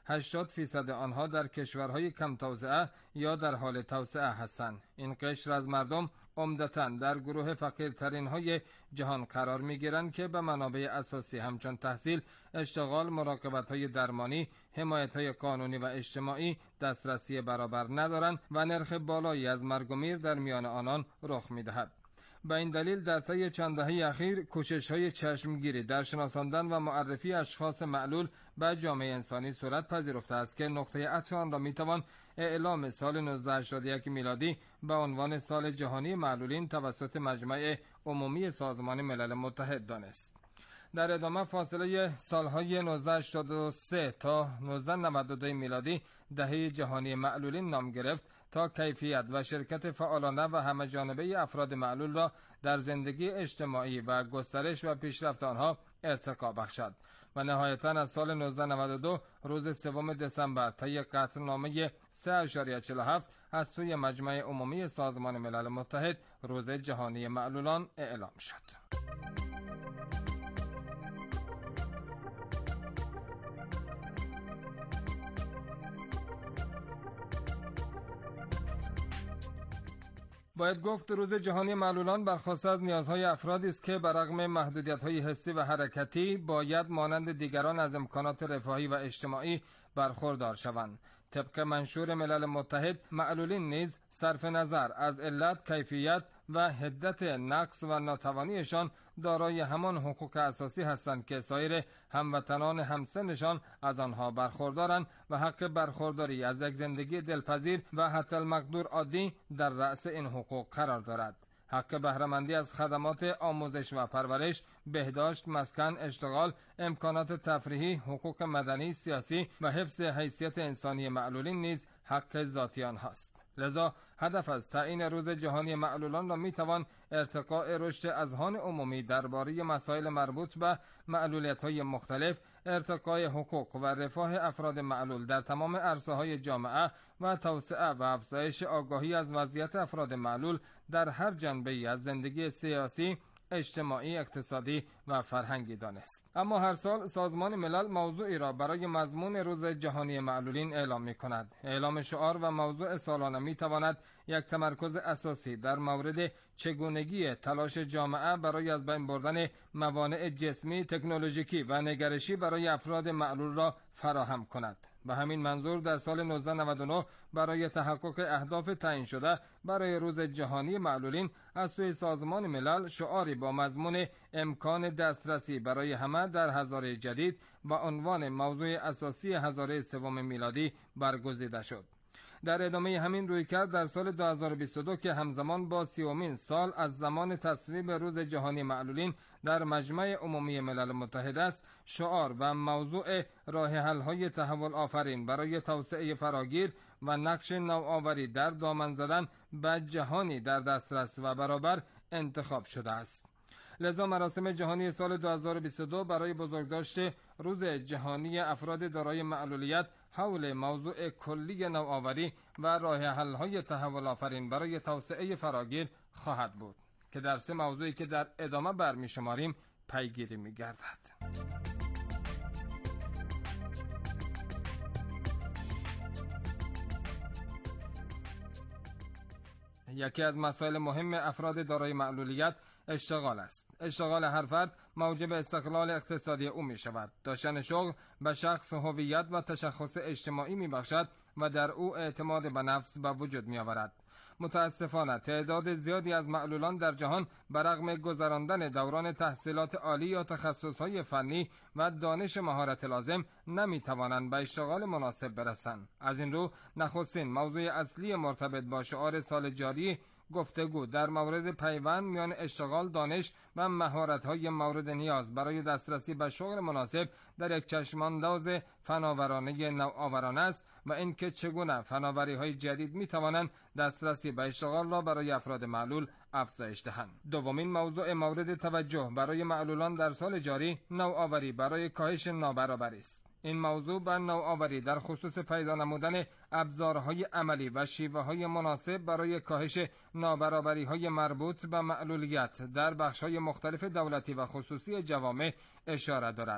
[SPEAKER 4] 80% آنها در کشورهای کم توسعه یا در حال توسعه هستند. این قشر از مردم عمدتاً در گروه فقیرترین های جهان قرار می گیرند که به منابع اساسی همچون تحصیل، اشتغال، مراقبت های درمانی، حمایت های قانونی و اجتماعی دسترسی برابر ندارند و نرخ بالایی از مرگ و میر در میان آنان رخ می دهد. به این دلیل در طی چند دهه اخیر کوشش‌های چشمگیری در شناساندن و معرفی اشخاص معلول به جامعه انسانی صورت پذیرفته است که نقطه عطف آن را میتوان اعلام سال 1981 میلادی به عنوان سال جهانی معلولین توسط مجمع عمومی سازمان ملل متحد دانست. در ادامه فاصله سالهای 1983 تا 1992 میلادی دهه جهانی معلولین نام گرفت تا کیفیت و شرکت فعالانه و همه جانبه افراد معلول را در زندگی اجتماعی و گسترش و پیشرفت آنها ارتقا بخشد و نهایتاً از سال 1992 روز 3 دسامبر طی قطعنامه 3.47 از سوی مجمع عمومی سازمان ملل متحد روز جهانی معلولان اعلام شد. باید گفت روز جهانی معلولان برخواسته از نیازهای افرادی است که برغم محدودیت‌های حسی و حرکتی باید مانند دیگران از امکانات رفاهی و اجتماعی برخوردار شوند. طبق منشور ملل متحد، معلولین نیز صرف نظر از علت، کیفیت و حدت نقص و ناتوانیشان دارای همان حقوق اساسی هستند که سایر هموطنان همسنشان از آنها برخوردارند و حق برخورداری از یک زندگی دلپذیر و حتی المقدور عادی در رأس این حقوق قرار دارد. حق بهره‌مندی از خدمات آموزش و پرورش، بهداشت، مسکن، اشتغال، امکانات تفریحی، حقوق مدنی، سیاسی و حفظ حیثیت انسانی معلولین نیز حق ذاتی آنهاست. لذا هدف از تعیین روز جهانی معلولان را میتوان ارتقاء رشد اذهان عمومی درباره مسائل مربوط به معلولیت‌های مختلف، ارتقاء حقوق و رفاه افراد معلول در تمام عرصه‌های جامعه و توسعه و افزایش آگاهی از وضعیت افراد معلول در هر جنبه‌ای از زندگی سیاسی، اجتماعی، اقتصادی و فرهنگی دانست. اما هر سال سازمان ملل موضوعی را برای مضمون روز جهانی معلولین اعلام می کند. اعلام شعار و موضوع سالانه می تواند یک تمرکز اساسی در مورد چگونگی تلاش جامعه برای از بین بردن موانع جسمی، تکنولوژیکی و نگرشی برای افراد معلول را فراهم کند. به همین منظور در سال 1999 برای تحقق اهداف تعیین شده برای روز جهانی معلولین از سوی سازمان ملل شعاری با مضمون امکان دسترسی برای همه در هزاره جدید و عنوان موضوع اساسی هزاره 3 میلادی برگزیده شد. در ادامه همین رویکرد در سال 2022 که همزمان با 30مین سال از زمان تصویب روز جهانی معلولین در مجمع عمومی ملل متحد است، شعار و موضوع راه حل‌های تحول آفرین برای توسعه فراگیر و نقش نوآوری در دامن زدن به جهانی در دسترس و برابر انتخاب شده است. لذا مراسم جهانی سال 2022 برای بزرگداشت روز جهانی افراد دارای معلولیت حول موضوع کلی نوآوری و راه حل‌های تحول آفرین برای توسعه فراگیر خواهد بود که در 3 موضوعی که در ادامه برمی‌شماریم پیگیری می‌گردد. یکی از مسائل مهم افراد دارای معلولیت اشتغال است. اشتغال هر فرد موجب استقلال اقتصادی او می شود. داشتن شغل به شخص هویت و تشخص اجتماعی می بخشد و در او اعتماد به نفس به وجود می آورد. متاسفانه تعداد زیادی از معلولان در جهان برغم گذراندن دوران تحصیلات عالی یا تخصصهای فنی و دانش مهارت لازم نمی توانند به اشتغال مناسب برسند. از این رو نخستین موضوع اصلی مرتبط با شعار سال جاری گفتگو در مورد پیوند میان اشتغال، دانش و مهارت‌های مورد نیاز برای دسترسی به شغل مناسب در یک چشمانداز فناورانه نوآورانه است و اینکه چگونه فناوری‌های جدید می‌توانند دسترسی به اشتغال را برای افراد معلول افزایش دهند. دومین موضوع مورد توجه برای معلولان در سال جاری نوآوری برای کاهش نابرابری است. این موضوع به نوآوری در خصوص پیدا نمودن ابزارهای عملی و شیوه‌های مناسب برای کاهش نابرابری‌های مربوط به معلولیت در بخش‌های مختلف دولتی و خصوصی جوامع اشاره دارد.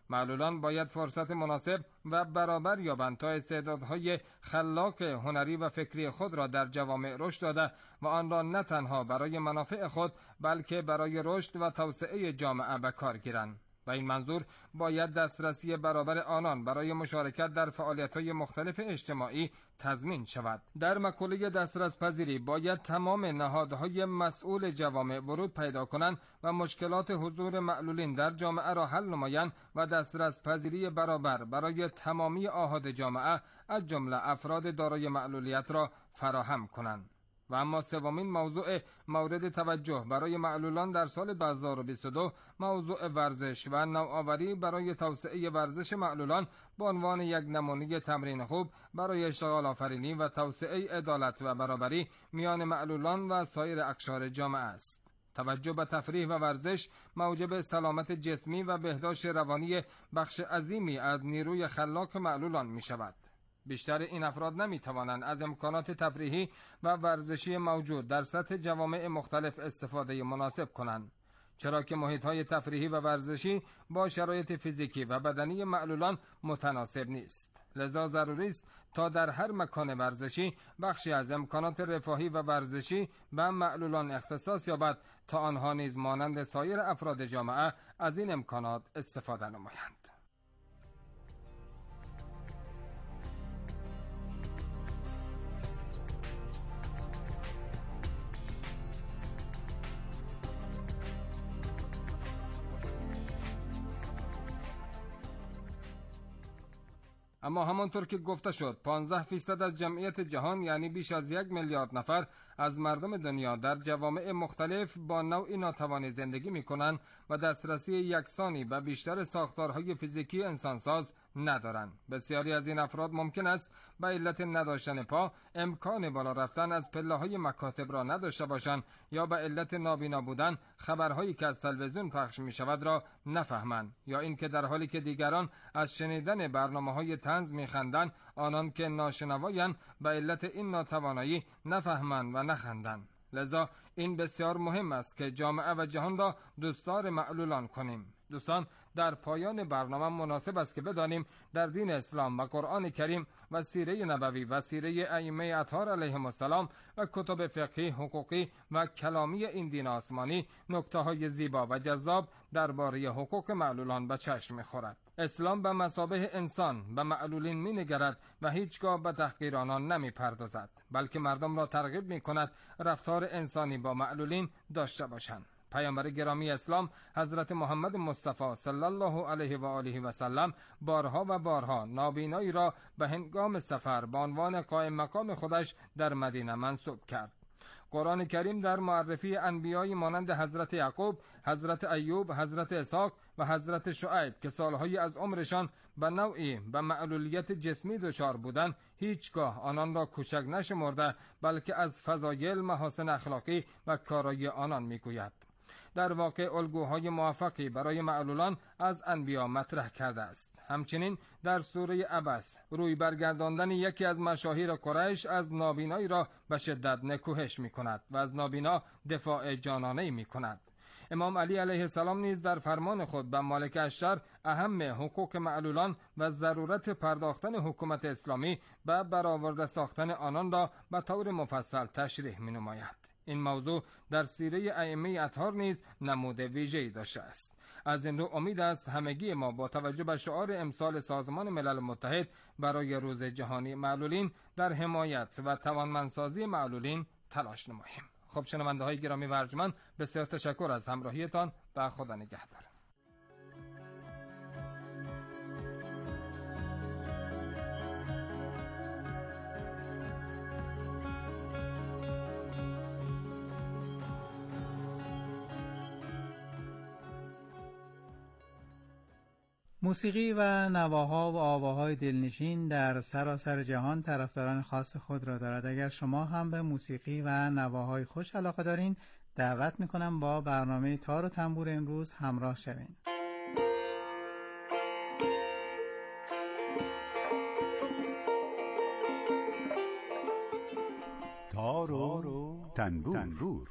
[SPEAKER 4] معلولان باید فرصت مناسب و برابر یابند تا استعدادهای خلاق هنری و فکری خود را در جوامع رشد داده و آن را نه تنها برای منافع خود بلکه برای رشد و توسعه جامعه به کار گیرند. و این منظور باید دسترسی برابر آنان برای مشارکت در فعالیت‌های مختلف اجتماعی تضمین شود. در مقوله دسترس پذیری باید تمام نهادهای مسئول جوامع ورود پیدا کنند و مشکلات حضور معلولین در جامعه را حل نمایند و دسترس پذیری برابر برای تمامی آحاد جامعه از جمله افراد دارای معلولیت را فراهم کنند. و اما سومین موضوع مورد توجه برای معلولان در سال 2022 موضوع ورزش و نوآوری برای توسعه ورزش معلولان به عنوان یک نمونه تمرین خوب برای اشتغال آفرینی و توسعه عدالت و برابری میان معلولان و سایر اقشار جامعه است. توجه به تفریح و ورزش موجب سلامت جسمی و بهداشت روانی بخش عظیمی از نیروی خلاق معلولان می شود. بیشتر این افراد نمی توانند از امکانات تفریحی و ورزشی موجود در سطح جوامع مختلف استفاده مناسب کنند، چرا که محیط‌های تفریحی و ورزشی با شرایط فیزیکی و بدنی معلولان متناسب نیست. لذا ضروری است تا در هر مکان ورزشی بخشی از امکانات رفاهی و ورزشی به معلولان اختصاص یابد تا آنها نیز مانند سایر افراد جامعه از این امکانات استفاده نمایند. اما همانطور که گفته شد 15% از جمعیت جهان یعنی بیش از 1 میلیارد نفر از مردم دنیا در جوامع مختلف با نوعی ناتوانی زندگی می کنند و دسترسی یکسانی به بیشتر ساختارهای فیزیکی انسانساز ندارند. بسیاری از این افراد ممکن است به علت نداشتن پا امکان بالا رفتن از پله‌های مکاتب را نداشته باشند یا به علت نابینا بودن خبرهایی که از تلویزیون پخش می شود را نفهمند، یا اینکه در حالی که دیگران از شنیدن برنامه‌های طنز می‌خندند آنان که ناشنوایند به علت این ناتوانایی نفهمند و نخندند. لذا این بسیار مهم است که جامعه و جهان را دوستدار معلولان کنیم. دوستان، در پایان برنامه مناسب است که بدانیم در دین اسلام و قرآن کریم و سیره نبوی و سیره ائمه اطهار علیهم السلام و کتب فقهی، حقوقی و کلامی این دین آسمانی نکته‌های زیبا و جذاب درباره حقوق معلولان به چشم می‌خورد. اسلام به مثابه انسان به معلولین می‌نگرد و هیچگاه به تحقیر آنان نمی‌پردازد، بلکه مردم را ترغیب می‌کند رفتار انسانی با معلولین داشته باشند. پیامبر گرامی اسلام حضرت محمد مصطفی صلی الله علیه و آله و سلم بارها و بارها نابینایی را به هنگام سفر به عنوان قائم مقام خودش در مدینه منصوب کرد. قرآن کریم در معرفی انبیای مانند حضرت یعقوب، حضرت ایوب، حضرت اسحاق و حضرت شعیب که سالهایی از عمرشان به نوعی به معلولیت جسمی دچار بودند هیچگاه آنان را کوچک نشمرده بلکه از فضایل، محاسن اخلاقی و کارایی آنان میگوید. در واقع الگوهای موفقی برای معلولان از انبیا مطرح کرده است. همچنین در سوره عبس روی برگرداندن یکی از مشاهیر قریش از نابینایی را به شدت نکوهش می کند و از نابینا دفاع جانانه می کند. امام علی علیه السلام نیز در فرمان خود به مالک اشتر اهم حقوق معلولان و ضرورت پرداختن حکومت اسلامی به برآورده ساختن آنان را به طور مفصل تشریح می نماید. این موضوع در سیره ائمه اطهار نیز نمود ویژه‌ای داشته است. از این رو امید است همگی ما با توجه به شعار امسال سازمان ملل متحد برای روز جهانی معلولین در حمایت و توانمندسازی معلولین تلاش نماییم. خب شنونده‌های گرامی و ارجمند، بسیار تشکر از همراهیتان و خدا نگهدار.
[SPEAKER 5] موسیقی و نواها و آواهای دلنشین در سراسر جهان طرفداران خاص خود را دارد. اگر شما هم به موسیقی و نواهای خوش علاقه دارین، دعوت میکنم با برنامه تار و تنبور امروز همراه شوین.
[SPEAKER 1] تار و تنبور.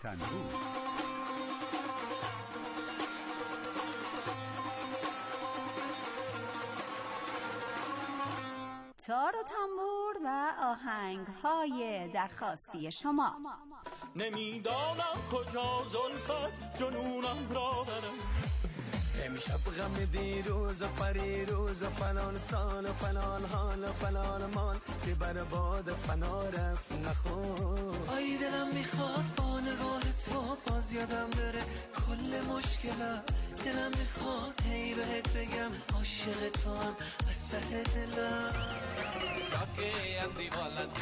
[SPEAKER 24] آهنگ‌های درخواستی شما.
[SPEAKER 7] نمیدانم کجا زلفت جنونم را برم، امشب غم دیروز و پریروز و فلان سال و فلان حال و فلان مال که بر باد فنا رفت نخور. آی دلم میخواد با نگاه تو باز یادم بره کل مشکلات، دلم میخواد هی بهت بگم عاشق تو هم از ته دلم.